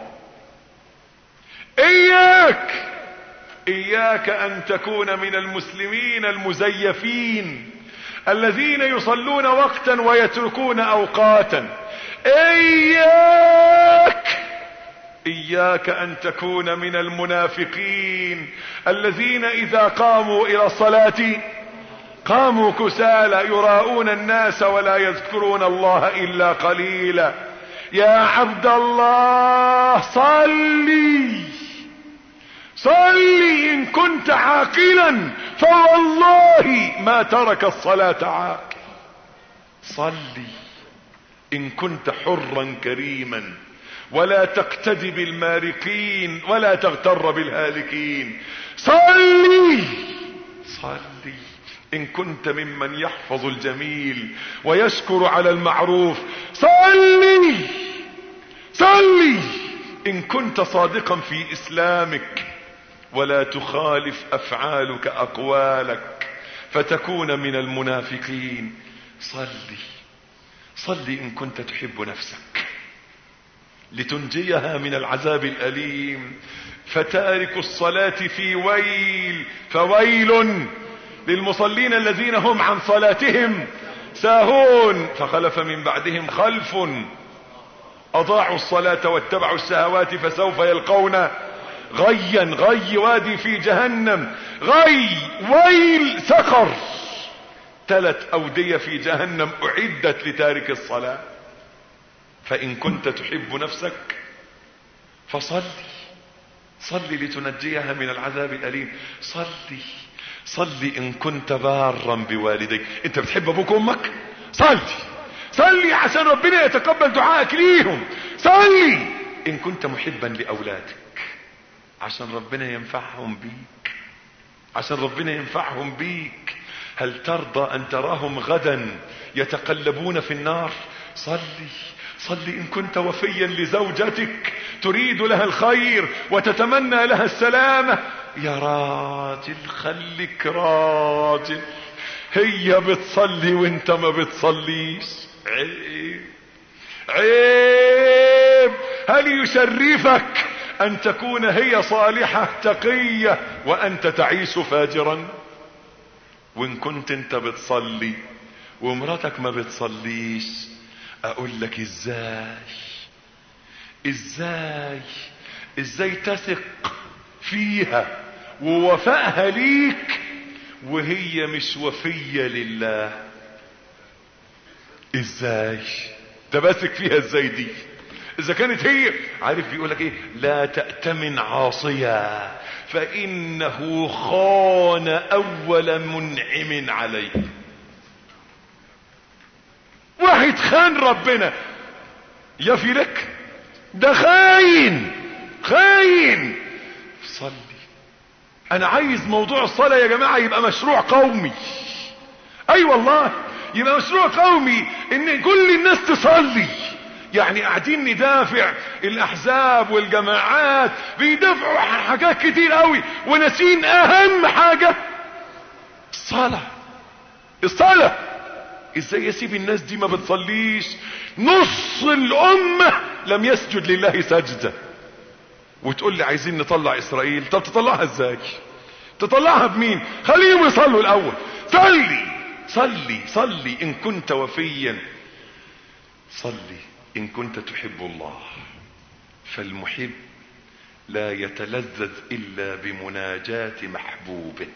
اياك اياك ان تكون من المسلمين المزيفين الذين يصلون وقتا ويتركون اوقاتا. اياك اياك ان تكون من المنافقين الذين اذا قاموا الى الصلاة قاموا كسالى يراءون الناس ولا يذكرون الله الا قليلا. يا عبد الله صلي صلي ان كنت عاقلا، فوالله ما ترك الصلاة عاقل. صلي ان كنت حرا كريما، ولا تقتدي بالمارقين ولا تغتر بالهالكين. صلي صلي ان كنت ممن يحفظ الجميل ويشكر على المعروف. صلي صلي ان كنت صادقا في اسلامك، ولا تخالف افعالك اقوالك فتكون من المنافقين. صلي صلي ان كنت تحب نفسك لتنجيها من العذاب الاليم، فتارك الصلاة في ويل. فويل للمصلين الذين هم عن صلاتهم ساهون، فخلف من بعدهم خلف اضاعوا الصلاة واتبعوا الشهوات فسوف يلقون غيا. غي وادي في جهنم، غي ويل سقر، ثلاث اودية في جهنم اعدت لتارك الصلاة. فان كنت تحب نفسك فصلي صلي لتنجيها من العذاب الاليم. صلي صلي ان كنت بارا بوالديك. انت بتحب ابوك وامك؟ صلي صلي عشان ربنا يتقبل دعائك ليهم. صلي ان كنت محبا لاولادك عشان ربنا ينفعهم بيك، عشان ربنا ينفعهم بيك. هل ترضى ان تراهم غدا يتقلبون في النار؟ صلي صلي ان كنت وفيا لزوجتك تريد لها الخير وتتمنى لها السلامة. يا راجل خليك راجل، هي بتصلي وانت ما بتصليش. عيب عيب. هل يشرفك ان تكون هي صالحة تقية وانت تعيش فاجرا؟ وان كنت انت بتصلي ومراتك ما بتصليش، اقول لك ازاي ازاي ازاي تثق فيها ووفائها ليك وهي مش وفية لله؟ ازاي تمسك فيها ازاي دي؟ اذا كانت هي، عارف بيقولك ايه؟ لا تأتمن عاصية فانه خان اول منعم عليه. واحد خان ربنا يفي لك، ده خاين خاين. صلي. انا عايز موضوع الصلاة يا جماعة يبقى مشروع قومي. اي أيوة والله يبقى مشروع قومي ان كل الناس تصلي. يعني قاعدين ندافع، الاحزاب والجماعات بيدافعوا حاجات كتير قوي وناسين اهم حاجة، الصلاة. الصلاة ازاي يسيب الناس دي ما بتصليش؟ نص الامة لم يسجد لله سجدة، وتقول لي عايزين نطلع اسرائيل. طب تطلعها ازاي؟ تطلعها بمين؟ خليهم يصلوا الاول. صلي صلي صلي ان كنت وفيا. صلي ان كنت تحب الله، فالمحب لا يتلذذ الا بمناجاة محبوبه.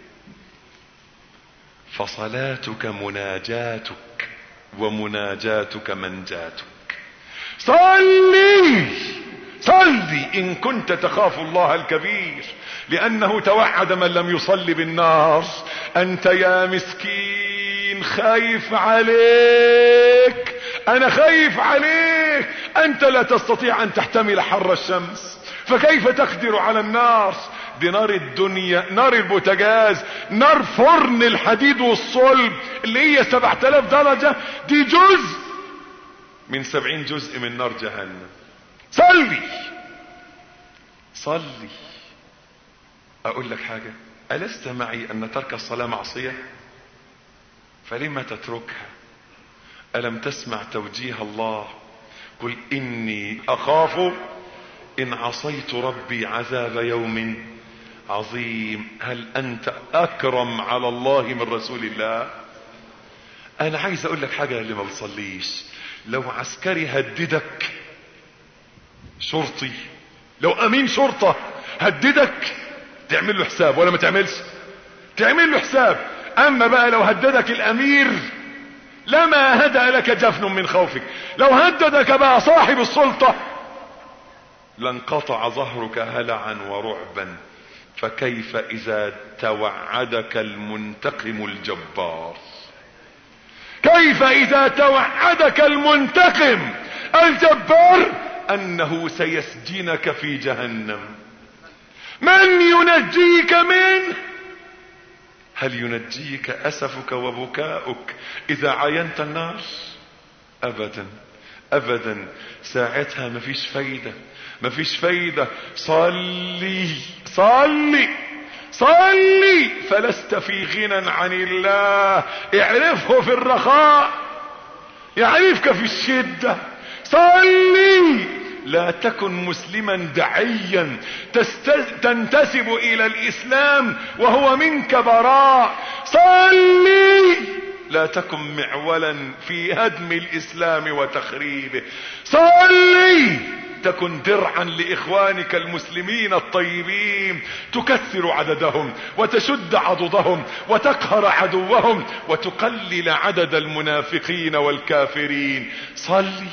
فصلاتك مناجاتك ومناجاتك منجاتك. صلي صلي ان كنت تخاف الله الكبير، لانه توعد من لم يصلي بالنار. انت يا مسكين خايف عليك، انا خايف عليك. انت لا تستطيع ان تحتمل حر الشمس، فكيف تقدر على النار؟ دي نار الدنيا، نار البوتاجاز، نار فرن الحديد والصلب اللي هي سبعة آلاف درجة، دي جزء من سبعين جزء من نار جهنم. صلي صلي اقول لك حاجة، ألست معي ان ترك الصلاة معصية؟ فلما تتركها؟ ألم تسمع توجيه الله؟ قل إني أخاف إن عصيت ربي عذاب يوم عظيم. هل أنت أكرم على الله من رسول الله؟ أنا عايز أقول لك حاجة اللي ما بتصليش، لو عسكري هددك، شرطي، لو أمين شرطة هددك، تعمل له حساب ولا ما تعملش؟ تعمل له حساب. أما بقى لو هددك الأمير لما هدأ لك جفن من خوفك. لو هددك بقى صاحب السلطة لانقطع ظهرك هلعا ورعبا. فكيف إذا توعدك المنتقم الجبار؟ كيف إذا توعدك المنتقم الجبار أنه سيسجنك في جهنم؟ من ينجيك منه؟ هل ينجيك أسفك وبكاؤك إذا عاينت النار؟ أبدا أبدا. ساعتها مفيش فايدة، مفيش فايدة. صلي صلي صلي فلست في غنى عن الله. اعرفه في الرخاء يعرفك في الشدة. صلي. لا تكن مسلما دعيا تنتسب الى الاسلام وهو منك براء. صلي. لا تكن معولا في هدم الاسلام وتخريبه. صلي. تكن درعا لاخوانك المسلمين الطيبين، تكثر عددهم وتشد عضدهم وتقهر عدوهم وتقلل عدد المنافقين والكافرين. صلي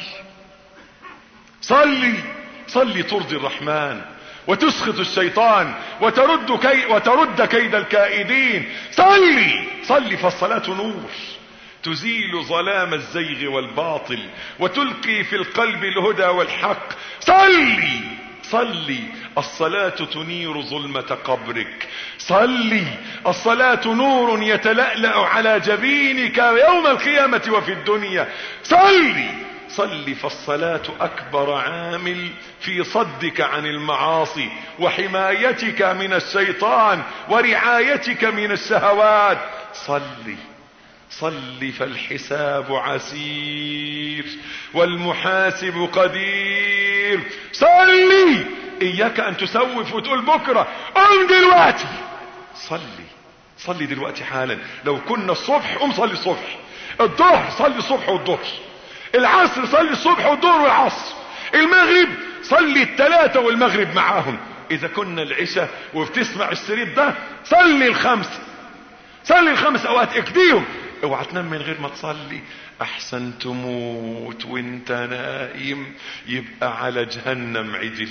صلي صلي ترضي الرحمن وتسخط الشيطان وترد, كي وترد كيد الكائدين. صلي صلي فالصلاة نور تزيل ظلام الزيغ والباطل وتلقي في القلب الهدى والحق. صلي صلي. الصلاة تنير ظلمة قبرك. صلي. الصلاة نور يتلألأ على جبينك يوم القيامة وفي الدنيا. صلي صلي فالصلاة أكبر عامل في صدك عن المعاصي وحمايتك من الشيطان ورعايتك من الشهوات. صلي صلي فالحساب عسير والمحاسب قدير. صلي. إياك أن تسوف وتقول بكرة، قم دلوقتي. صلي صلي دلوقتي حالا. لو كنا الصبح قم صلي الصبح، الظهر صلي الصبح والظهر، العصر صلي الصبح والظهر والعصر، المغرب صلي الثلاثة والمغرب معاهم. اذا كنا العشاء وبتسمع الشريط ده صلي الخمسة، صلي الخمس اوقات اكديهم. اوعى تنام من غير ما تصلي، احسن تموت وانت نايم يبقى على جهنم عدل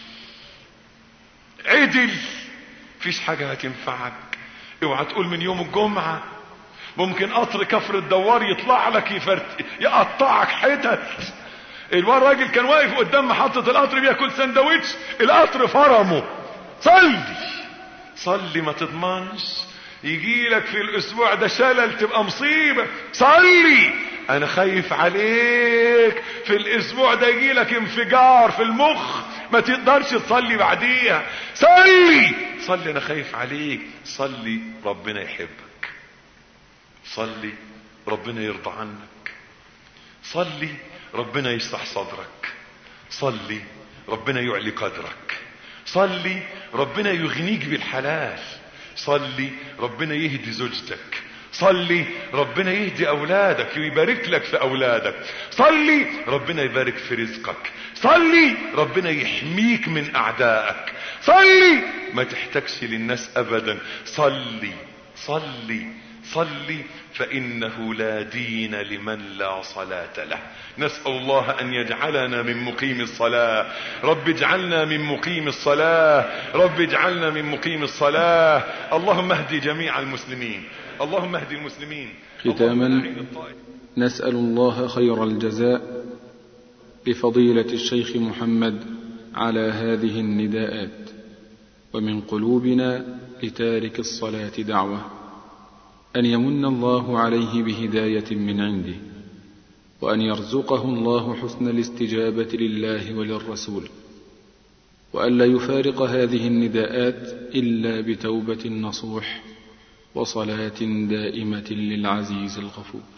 عدل. فيش حاجة هتنفعك. اوعى تقول من يوم الجمعة ممكن قطر كفر الدوار يطلع لك يفرت يقطعك حتت. الراجل كان واقف قدام محطة القطر بياكل سندوتش، القطر فرمه. صلي صلي ما تضمنش يجي لك في الاسبوع ده شلل تبقى مصيبة. صلي. انا خايف عليك في الاسبوع ده يجي لك انفجار في المخ ما تقدرش تصلي بعديها. صلي صلي انا خايف عليك. صلي ربنا يحبك. صلي ربنا يرضى عنك. صلي ربنا يشرح صدرك. صلي ربنا يعلي قدرك. صلي ربنا يغنيك بالحلال. صلي ربنا يهدي زوجتك. صلي ربنا يهدي اولادك ويبارك لك في اولادك. صلي ربنا يبارك في رزقك. صلي ربنا يحميك من اعدائك. صلي ما تحتاجش للناس ابدا. صلي صلي صلي فإنه لا دين لمن لا صلاة له. نسأل الله أن يجعلنا من مقيم الصلاة. رب اجعلنا من مقيم الصلاة. رب اجعلنا من مقيم الصلاة. اللهم اهدي جميع المسلمين. اللهم اهدي المسلمين. ختاما نسأل الله خير الجزاء لفضيلة الشيخ محمد على هذه النداءات، ومن قلوبنا لتارك الصلاة دعوة أن يمن الله عليه بهداية من عنده، وأن يرزقه الله حسن الاستجابة لله وللرسول، وألا يفارق هذه النداءات إلا بتوبة نصوح وصلاة دائمة للعزيز الغفور.